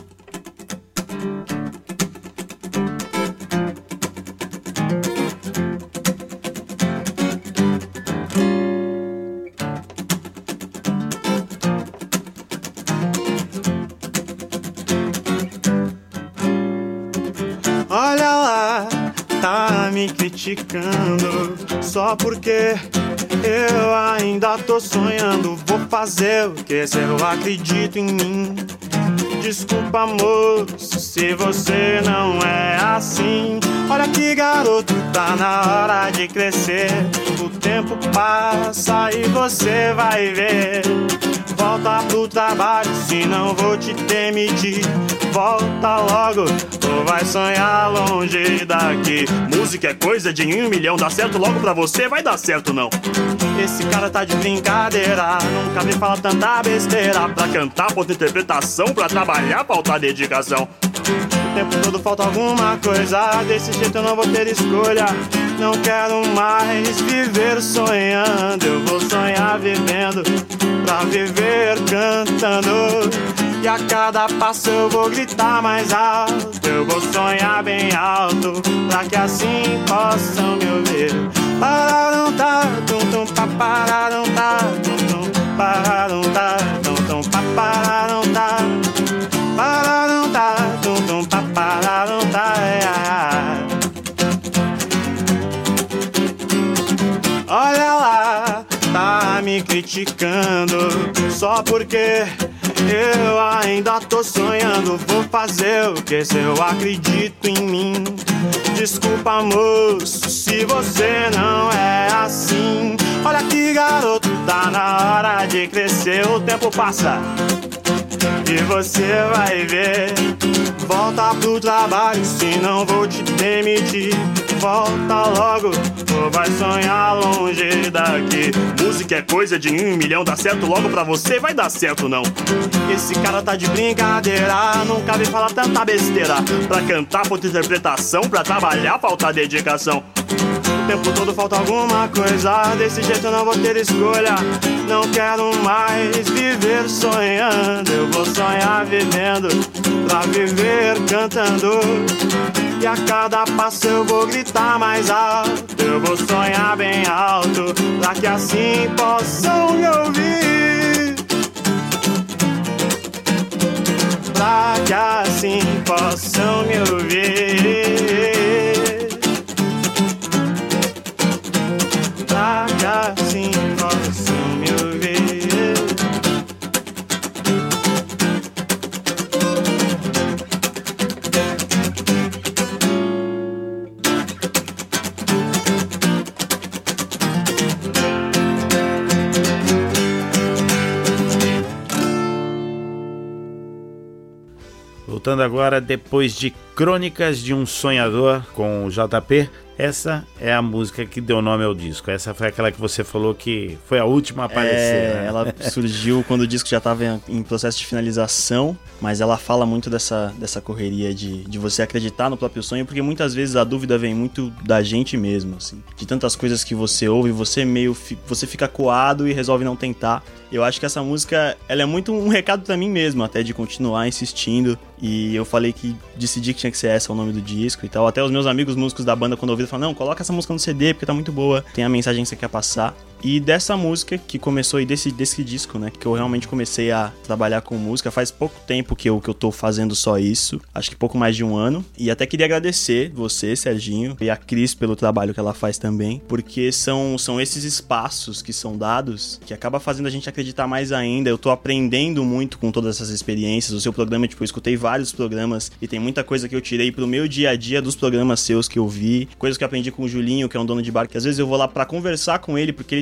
[SPEAKER 5] Olha lá, tá me criticando só porque eu ainda tô sonhando. Vou fazer o que se eu acredito em mim. Desculpa, moço, se você não é assim. Olha que garoto, tá na hora de crescer. O tempo passa e você vai ver. Volta pro trabalho, senão vou te demitir. Volta logo, ou vai sonhar longe daqui. Música é coisa de 1 milhão, dá certo logo pra você, vai dar certo não. Esse cara tá de brincadeira, nunca me fala tanta besteira. Pra cantar, falta interpretação, pra trabalhar, falta dedicação. O tempo todo falta alguma coisa, desse jeito eu não vou ter escolha. Não quero mais viver sonhando, eu vou sonhar vivendo, pra viver cantando. E a cada passo eu vou gritar mais alto, eu vou sonhar bem alto, pra que assim possam me ouvir. Pararam tá, tum tum pa pararam tá, tum tum pararam tá, tum tum pa pararam tá, pararam tá, tum tum pa pararam tá. Olha lá, tá me criticando só porque eu ainda tô sonhando. Vou fazer o que se eu acredito em mim. Desculpa, moço, se você não é assim. Olha que garoto, tá na hora de crescer. O tempo passa e você vai ver. Volta pro trabalho, senão vou te demitir. Volta logo, ou vai sonhar longe daqui. Música é coisa de 1 milhão, dá certo logo pra você, vai dar certo não. Esse cara tá de brincadeira, nunca vi falar tanta besteira. Pra cantar, falta interpretação, pra trabalhar, falta dedicação. O tempo todo falta alguma coisa, desse jeito eu não vou ter escolha. Não quero mais viver sonhando, eu vou sonhar vivendo, pra viver cantando. E a cada passo eu vou gritar mais alto, eu vou sonhar bem alto, pra que assim possam me ouvir. Pra que assim possam me ouvir. Pra que assim possam me ouvir.
[SPEAKER 2] Voltando agora, depois de Crônicas de um Sonhador com o JP, essa é a música que deu nome ao disco. Essa foi aquela que você falou que foi a última a aparecer, né?
[SPEAKER 3] Ela surgiu quando o disco já estava em processo de finalização, mas ela fala muito dessa correria de você acreditar no próprio sonho, porque muitas vezes a dúvida vem muito da gente mesmo, assim, de tantas coisas que você ouve, você fica coado e resolve não tentar. Eu acho que essa música, ela é muito um recado pra mim mesmo, até de continuar insistindo. E eu falei que decidi que tinha que ser esse o nome do disco e tal. Até os meus amigos músicos da banda, quando ouviram, falaram: não, coloca essa música no CD porque tá muito boa, tem a mensagem que você quer passar. E dessa música que começou aí, desse disco, né, que eu realmente comecei a trabalhar com música, faz pouco tempo que eu tô fazendo só isso, acho que pouco mais de 1 ano. E até queria agradecer você, Serginho, e a Cris pelo trabalho que ela faz também, porque são esses espaços que são dados que acaba fazendo a gente acreditar mais ainda. Eu tô aprendendo muito com todas essas experiências. O seu programa, eu escutei vários programas e tem muita coisa que eu tirei pro meu dia a dia dos programas seus que eu vi, coisas que eu aprendi com o Julinho, que é um dono de bar, que às vezes eu vou lá pra conversar com ele, porque ele tem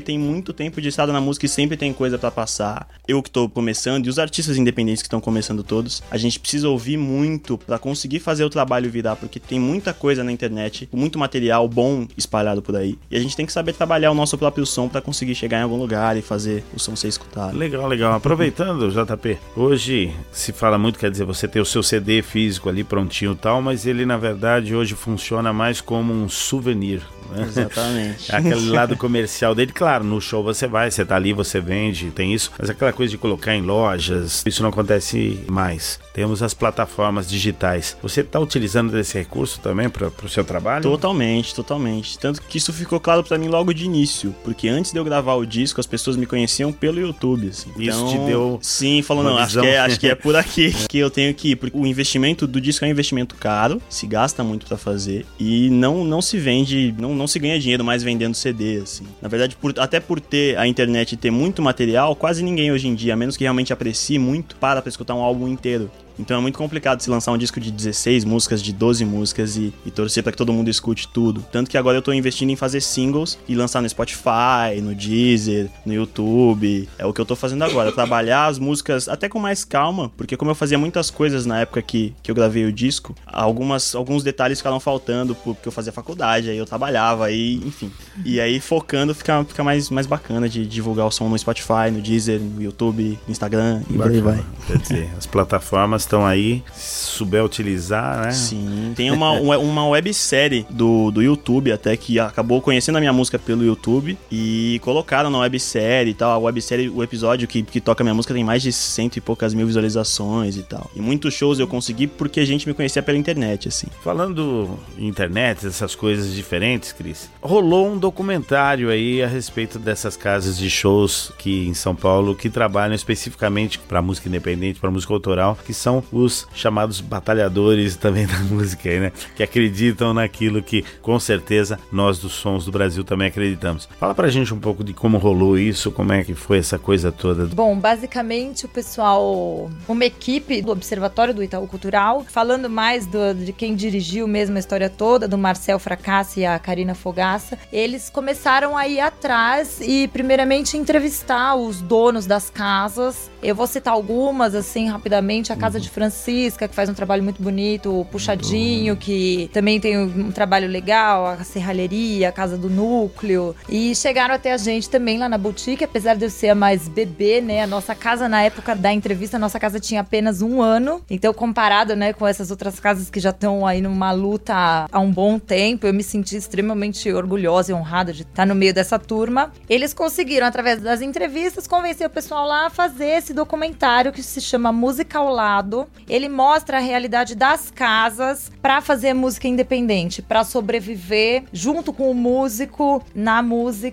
[SPEAKER 3] tem muito tempo de estrada na música e sempre tem coisa pra passar. Eu que tô começando, e os artistas independentes que estão começando todos, a gente precisa ouvir muito pra conseguir fazer o trabalho virar, porque tem muita coisa na internet, muito material bom espalhado por aí. E a gente tem que saber trabalhar o nosso próprio som pra conseguir chegar em algum lugar e fazer o som ser escutado.
[SPEAKER 2] Legal, legal. Aproveitando, JP, hoje se fala muito, quer dizer, você tem o seu CD físico ali prontinho e tal, mas ele na verdade hoje funciona mais como um souvenir, né?
[SPEAKER 3] Exatamente.
[SPEAKER 2] Aquele lado comercial dele, claro, no show você vai, você tá ali, você vende, tem isso, mas aquela coisa de colocar em lojas, isso não acontece mais. Temos as plataformas digitais. Você tá utilizando desse recurso também para o seu trabalho?
[SPEAKER 3] Totalmente, totalmente. Tanto que isso ficou claro pra mim logo de início, porque antes de eu gravar o disco, as pessoas me conheciam pelo YouTube, assim.
[SPEAKER 2] Isso
[SPEAKER 3] então,
[SPEAKER 2] te deu...
[SPEAKER 3] Sim, falou, não, acho que é por aqui que eu tenho que ir, porque o investimento do disco é um investimento caro, se gasta muito pra fazer, e não se vende, não se ganha dinheiro mais vendendo CD, assim. Na verdade, até por ter a internet e ter muito material, quase ninguém hoje em dia, a menos que realmente aprecie muito, para pra escutar um álbum inteiro. Então é muito complicado se lançar um disco de 16 músicas, de 12 músicas e torcer pra que todo mundo escute tudo. Tanto que agora eu tô investindo em fazer singles e lançar no Spotify, no Deezer, no YouTube. É o que eu tô fazendo agora, trabalhar as músicas até com mais calma, porque como eu fazia muitas coisas na época que eu gravei o disco, alguns detalhes ficaram faltando porque eu fazia faculdade, aí eu trabalhava, aí, enfim. E aí focando fica mais bacana de divulgar o som no Spotify, no Deezer, no YouTube, no Instagram e por aí vai.
[SPEAKER 2] Quer dizer, as plataformas estão aí, se souber utilizar, né?
[SPEAKER 3] Sim, tem uma websérie do YouTube até que acabou conhecendo a minha música pelo YouTube e colocaram na websérie e tal. A websérie, o episódio que toca a minha música tem mais de 100 e poucas mil visualizações e tal. E muitos shows eu consegui porque a gente me conhecia pela internet, assim.
[SPEAKER 2] Falando em internet, essas coisas diferentes, Cris, rolou um documentário aí a respeito dessas casas de shows que em São Paulo que trabalham especificamente para música independente, para música autoral, que são os chamados batalhadores também da música aí, né? Que acreditam naquilo que, com certeza, nós dos Sons do Brasil também acreditamos. Fala pra gente um pouco de como rolou isso, como é que foi essa coisa toda.
[SPEAKER 4] Bom, basicamente o pessoal, uma equipe do Observatório do Itaú Cultural, falando mais de quem dirigiu mesmo a história toda, do Marcel Fracassi e a Karina Fogaça, eles começaram a ir atrás e, primeiramente, entrevistar os donos das casas. Eu vou citar algumas, assim, rapidamente. A Casa de Francisca, que faz um trabalho muito bonito, o Puxadinho, que também tem um trabalho legal, a Serralheria, a Casa do Núcleo, e chegaram até a gente também lá na boutique, apesar de eu ser a mais bebê, né, a nossa casa na época da entrevista, a nossa casa tinha apenas 1 ano, então comparado, né, com essas outras casas que já estão aí numa luta há um bom tempo, eu me senti extremamente orgulhosa e honrada de estar no meio dessa turma. Eles conseguiram, através das entrevistas, convencer o pessoal lá a fazer esse documentário que se chama Música ao Lado. Ele mostra a realidade das casas para fazer música independente, para sobreviver junto com o músico na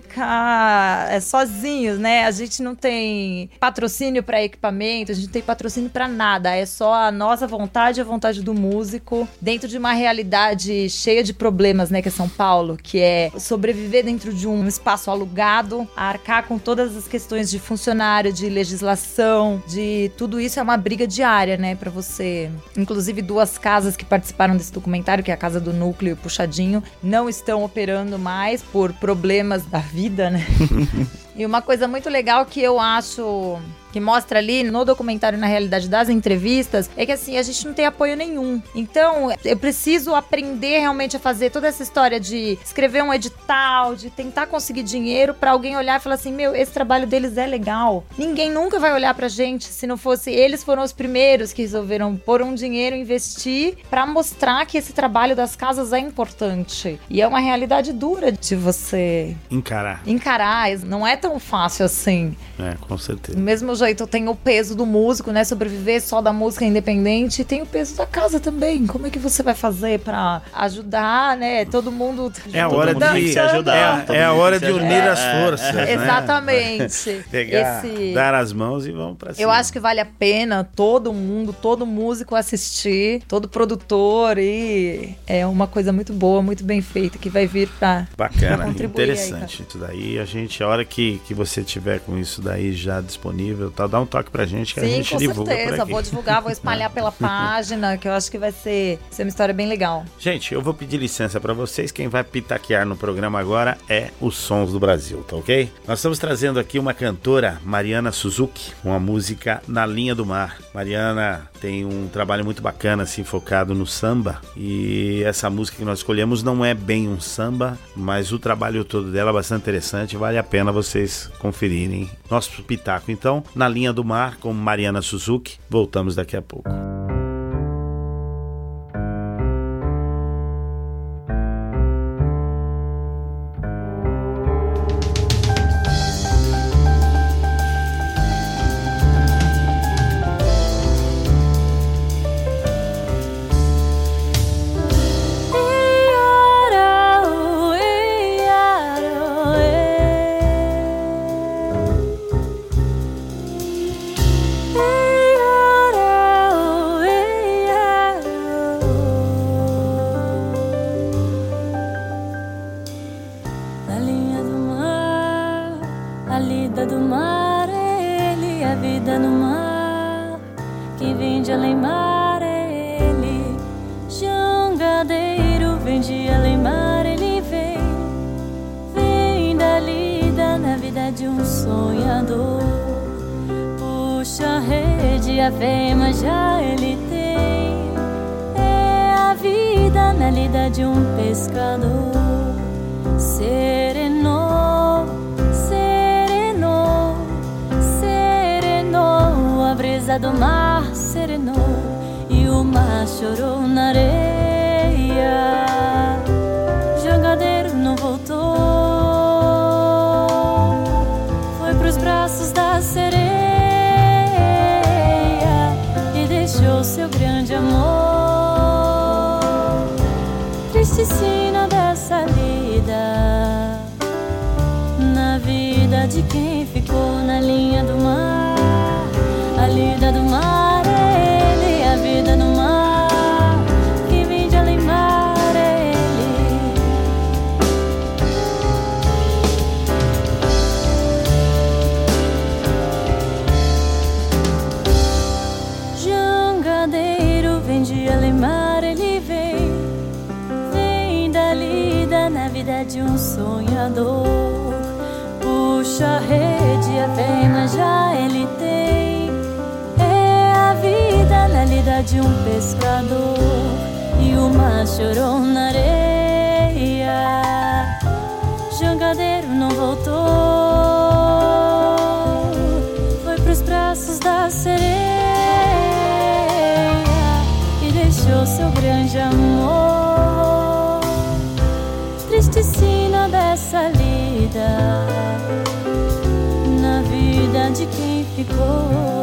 [SPEAKER 4] música sozinhos, né? A gente não tem patrocínio para equipamento, a gente não tem patrocínio para nada, é só a nossa vontade e a vontade do músico dentro de uma realidade cheia de problemas, né, que é São Paulo, que é sobreviver dentro de um espaço alugado, arcar com todas as questões de funcionário, de legislação, de tudo isso é uma briga diária, né, pra você. Inclusive 2 casas que participaram desse documentário, que é a Casa do Núcleo e o Puxadinho, não estão operando mais por problemas da vida, né? E uma coisa muito legal que eu acho que mostra ali no documentário, na realidade das entrevistas, é que assim, a gente não tem apoio nenhum. Então, eu preciso aprender realmente a fazer toda essa história de escrever um edital, de tentar conseguir dinheiro pra alguém olhar e falar assim, meu, esse trabalho deles é legal. Ninguém nunca vai olhar pra gente se não fosse... Eles foram os primeiros que resolveram pôr um dinheiro, investir pra mostrar que esse trabalho das casas é importante. E é uma realidade dura de você...
[SPEAKER 2] Encarar.
[SPEAKER 4] Não é tão fácil assim.
[SPEAKER 2] É, com certeza.
[SPEAKER 4] Do mesmo jeito, tem o peso do músico, né? Sobreviver só da música independente, e tem o peso da casa também. Como é que você vai fazer pra ajudar, né? Todo mundo...
[SPEAKER 2] É a hora de
[SPEAKER 3] se ajudar.
[SPEAKER 2] É a hora de unir as forças, né?
[SPEAKER 4] Exatamente.
[SPEAKER 2] Pegar, dar as mãos e vamos pra cima.
[SPEAKER 4] Eu acho que vale a pena todo mundo, todo músico assistir, todo produtor, e é uma coisa muito boa, muito bem feita, que vai vir pra
[SPEAKER 2] bacana,
[SPEAKER 4] contribuir
[SPEAKER 2] interessante.
[SPEAKER 4] aí,
[SPEAKER 2] isso daí, a hora que você tiver com isso daí já disponível, trabalho, tá? Dá um toque pra gente que a gente divulga. Sim, com
[SPEAKER 4] certeza. Vou divulgar, vou espalhar pela página, que eu acho que vai ser uma história bem legal.
[SPEAKER 2] Gente, eu vou pedir licença pra vocês. Quem vai pitaquear no programa agora é os Sons do Brasil, tá ok? Nós estamos trazendo aqui uma cantora, Mariana Suzuki, com a música Na Linha do Mar. Mariana tem um trabalho muito bacana, assim, focado no samba. E essa música que nós escolhemos não é bem um samba, mas o trabalho todo dela é bastante interessante. Vale a pena vocês conferirem nosso pitaco. Então, Na Linha do Mar, com Mariana Suzuki. Voltamos daqui a pouco.
[SPEAKER 8] Do mar serenou e o mar chorou na areia. Jangadeiro não voltou, foi pros braços da sereia e deixou seu grande amor. Triste sina dessa lida, na vida de quem ficou na linha do mar. A lida do mar é ele, a vida no mar, quem vem de além mar é ele. Jangadeiro vem de além mar, ele vem, vem da lida na vida de um sonhador. Puxa a rede, a fêmea já ele tem. Na lida de um pescador e o mar chorou na areia. Jangadeiro não voltou, foi pros braços da sereia e deixou seu grande amor. Triste sina dessa lida, na vida de quem ficou.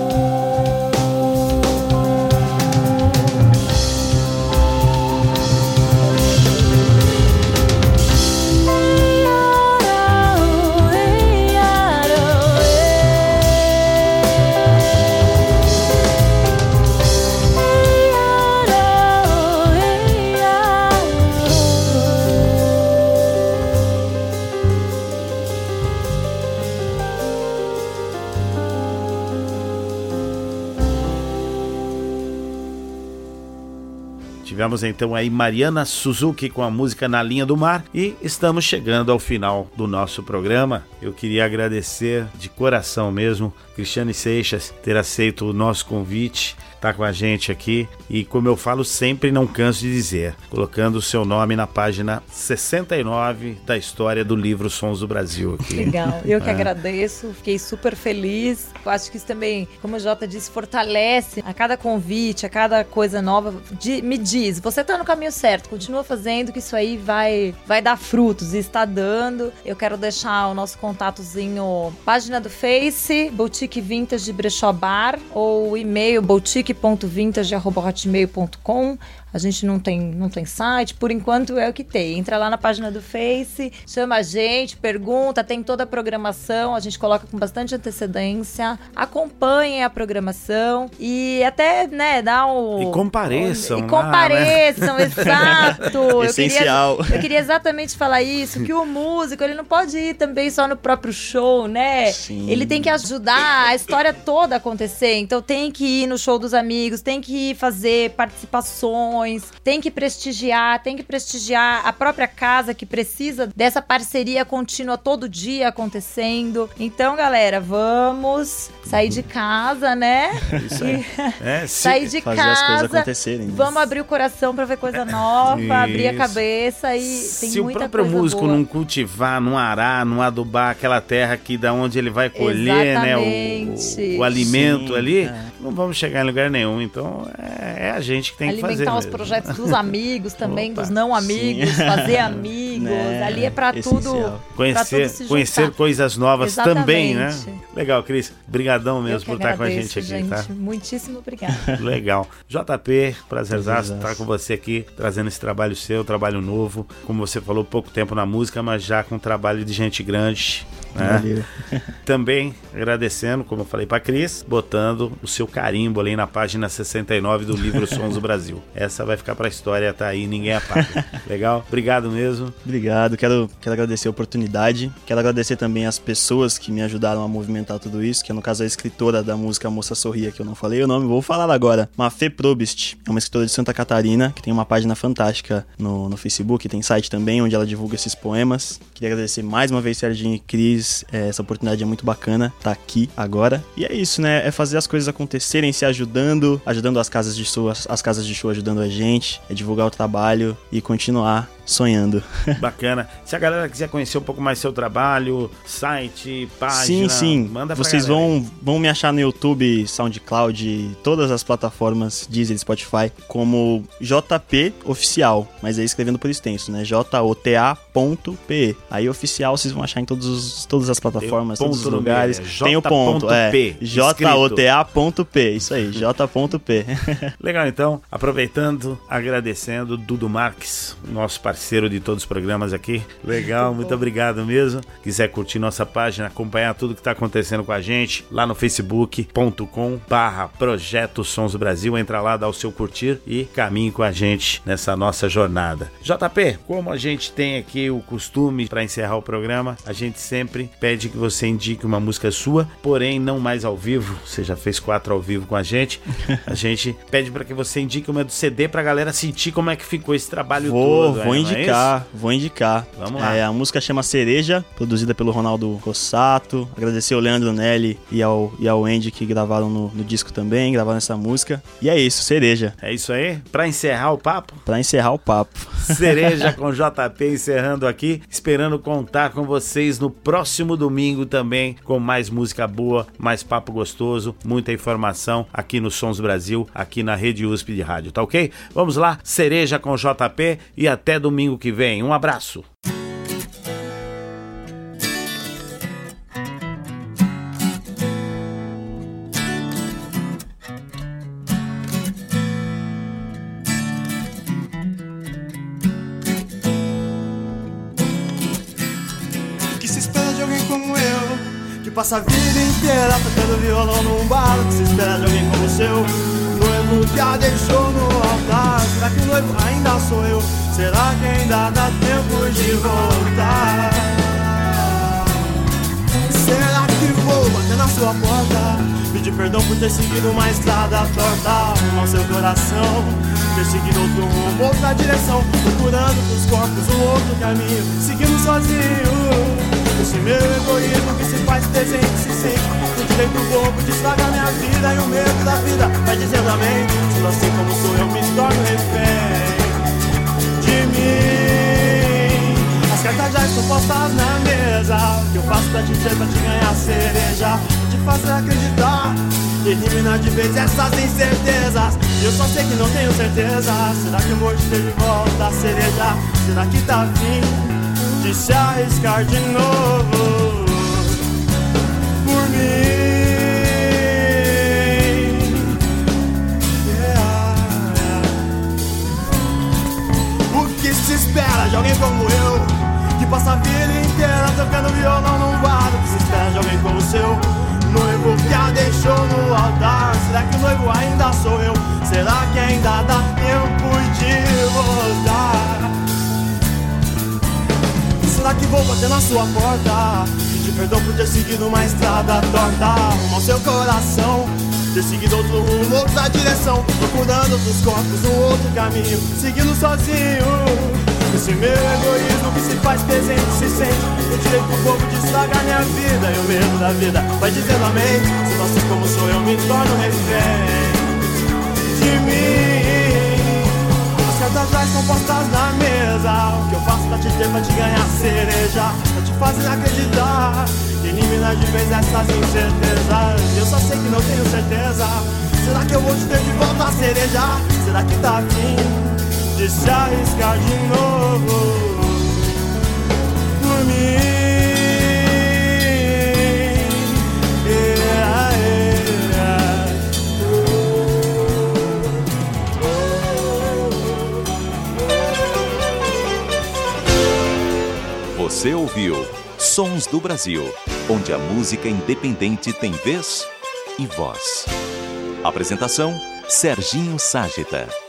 [SPEAKER 2] Tivemos então aí Mariana Suzuki com a música Na Linha do Mar e estamos chegando ao final do nosso programa. Eu queria agradecer de coração mesmo Cristiane Seixas ter aceito o nosso convite, tá com a gente aqui e, como eu falo sempre, não canso de dizer, colocando o seu nome na página 69 da história do livro Sons do Brasil aqui.
[SPEAKER 4] Legal, eu que agradeço, fiquei super feliz. Eu acho que isso também, como o Jota disse, fortalece a cada convite, a cada coisa nova. Me diz, você tá no caminho certo, continua fazendo que isso aí vai dar frutos e está dando. Eu quero deixar o nosso contatozinho, página do Face, Boutique Vintage de Brechó Bar, ou e-mail boutique.vintage@hotmail.com. A gente não tem site, por enquanto é o que tem. Entra lá na página do Face, chama a gente, pergunta, tem toda a programação, a gente coloca com bastante antecedência, acompanhem a programação e até, né, dá o...
[SPEAKER 2] E compareçam.
[SPEAKER 4] Compareçam, exato.
[SPEAKER 3] Essencial.
[SPEAKER 4] Eu queria exatamente falar isso, que o músico, ele não pode ir também só no próprio show, né?
[SPEAKER 3] Sim.
[SPEAKER 4] Ele tem que ajudar a história toda a acontecer. Então tem que ir no show dos amigos, tem que ir fazer participações, tem que prestigiar a própria casa que precisa dessa parceria contínua todo dia acontecendo. Então, galera, vamos sair de casa, né?
[SPEAKER 2] Isso aí.
[SPEAKER 4] Sair de
[SPEAKER 3] fazer
[SPEAKER 4] casa,
[SPEAKER 3] as coisas acontecerem.
[SPEAKER 4] vamos abrir o coração pra ver coisa nova, abrir a cabeça e tem
[SPEAKER 2] se
[SPEAKER 4] muita
[SPEAKER 2] o próprio
[SPEAKER 4] coisa
[SPEAKER 2] músico
[SPEAKER 4] boa.
[SPEAKER 2] não cultivar, não arar, não adubar aquela terra que da onde ele vai colher, né, o alimento
[SPEAKER 3] Sim,
[SPEAKER 2] ali, não vamos chegar em lugar nenhum. Então é a gente que tem que fazer
[SPEAKER 4] alimentar os
[SPEAKER 2] mesmo.
[SPEAKER 4] projetos dos amigos também,
[SPEAKER 2] Opa.
[SPEAKER 4] dos não amigos, fazer amigos,
[SPEAKER 3] Né?
[SPEAKER 4] ali é pra tudo,
[SPEAKER 2] Conhecer coisas novas também, né?
[SPEAKER 4] Exatamente.
[SPEAKER 2] Legal, Cris. Brigadão
[SPEAKER 4] Eu
[SPEAKER 2] mesmo
[SPEAKER 4] que
[SPEAKER 2] por estar com a
[SPEAKER 4] agradeço,
[SPEAKER 2] gente aqui, tá?
[SPEAKER 4] Muitíssimo obrigada.
[SPEAKER 2] Legal. JP, prazerzaço estar com você aqui, trazendo esse trabalho seu, trabalho novo. Como você falou, pouco tempo na música, mas já com trabalho de gente grande, né?
[SPEAKER 3] Valeu.
[SPEAKER 2] Também agradecendo, como eu falei pra Cris, botando o seu carimbo ali na página 69 do livro Sons do Brasil. Essa vai ficar pra história, tá aí, ninguém apaga. Legal? Obrigado mesmo.
[SPEAKER 3] Obrigado, quero agradecer a oportunidade, quero agradecer também as pessoas que me ajudaram a movimentar tudo isso, que é no caso a escritora da música Moça Sorria, que eu não falei o nome, vou falar agora. Mafê Probst, é uma escritora de Santa Catarina, que tem uma página fantástica no Facebook, tem site também, onde ela divulga esses poemas. Queria agradecer mais uma vez Serginho e Cris, essa oportunidade é muito bacana, tá aqui agora. E é isso, né, é fazer as coisas acontecerem, se ajudando as casas de show ajudando a gente, é divulgar o trabalho e continuar sonhando.
[SPEAKER 2] Bacana. Se a galera quiser conhecer um pouco mais seu trabalho, site, página,
[SPEAKER 3] sim.
[SPEAKER 2] manda pra
[SPEAKER 3] Vocês
[SPEAKER 2] galera.
[SPEAKER 3] vão me achar no YouTube, SoundCloud, todas as plataformas, Deezer, Spotify, como JP Oficial, mas aí escrevendo por extenso, né? JOTA.pe. Aí oficial vocês vão achar em todas as plataformas, todos os lugares. Tem o ponto, JOTA.p. Isso aí, J.P.
[SPEAKER 2] Legal, então, aproveitando, agradecendo Dudu Marques, nosso parceiro de todos os programas aqui. Legal, muito obrigado mesmo. Quiser curtir nossa página, acompanhar tudo que está acontecendo com a gente, lá no facebook.com/Projeto Sons do Brasil, entra lá, dá o seu curtir e caminhe com a gente nessa nossa jornada. JP, como a gente tem aqui o costume para encerrar o programa, a gente sempre pede que você indique uma música sua, porém não mais ao vivo. Você já fez 4 ao vivo com a gente. A gente pede para que você indique uma do CD pra galera sentir como é que ficou esse trabalho todo.
[SPEAKER 3] Vou indicar.
[SPEAKER 2] Vamos lá.
[SPEAKER 3] A música chama Cereja, produzida pelo Ronaldo Rossato. Agradecer ao Leandro Nelly e ao Andy que gravaram no disco também, gravaram essa música. E é isso, Cereja.
[SPEAKER 2] É isso aí? Pra encerrar o papo?
[SPEAKER 3] Pra encerrar o papo.
[SPEAKER 2] Cereja com JP encerrando aqui, esperando contar com vocês no próximo domingo também, com mais música boa, mais papo gostoso, muita informação aqui no Sons do Brasil, aqui na Rede USP de Rádio, tá ok? Vamos lá, Cereja com JP e até domingo que vem. Um abraço.
[SPEAKER 5] Que se espera de alguém como eu, que passa a vida inteira tocando violão num bar. Que se espera de alguém como o seu noivo que a deixou no altar. Será que o noivo ainda sou eu? Será que ainda dá tempo de voltar? Será que vou bater na sua porta, pedir perdão por ter seguido uma estrada torta ao seu coração, ter seguido outro rumo, outra direção, procurando pros corpos um outro caminho, seguindo sozinho. Esse meu egoísmo que se faz presente, se sente o direito bobo de estragar minha vida, e o medo da vida vai dizendo amém. Se assim como sou eu me torno refém de mim. As cartas já estão postas na mesa. O que eu faço pra te dizer, pra te ganhar cereja, te fazer acreditar e eliminar de vez essas incertezas. Eu só sei que não tenho certeza. Será que eu vou te ter de volta, cereja? Será que tá afim de se arriscar de novo por mim? espera de alguém como eu, que passa a vida inteira tocando violão num bar? O que se espera de alguém como o seu noivo que a deixou no altar? Será que o noivo ainda sou eu? Será que ainda dá tempo de voltar? Será que vou bater na sua porta, pedir perdão por ter seguido uma estrada torta? Arrumar o seu coração, ter seguido outro rumo, outra direção, procurando outros corpos, um outro caminho, seguindo sozinho. Esse meu egoísmo que se faz presente, se sente o direito pro povo de estragar minha vida. E o medo da vida vai dizendo amém. Se não sei como sou eu, me torno refém de mim. As cartas já estão postas na mesa. O que eu faço pra te ter, pra te ganhar cereja, pra te fazer acreditar e eliminar de vez essas incertezas. Eu só sei que não tenho certeza. Será que eu vou te ter de volta a cereja? Será que tá afim de se arriscar de novo por mim?
[SPEAKER 1] Você ouviu Sons do Brasil, onde a música independente tem vez e voz. Apresentação: Serginho Ságeta.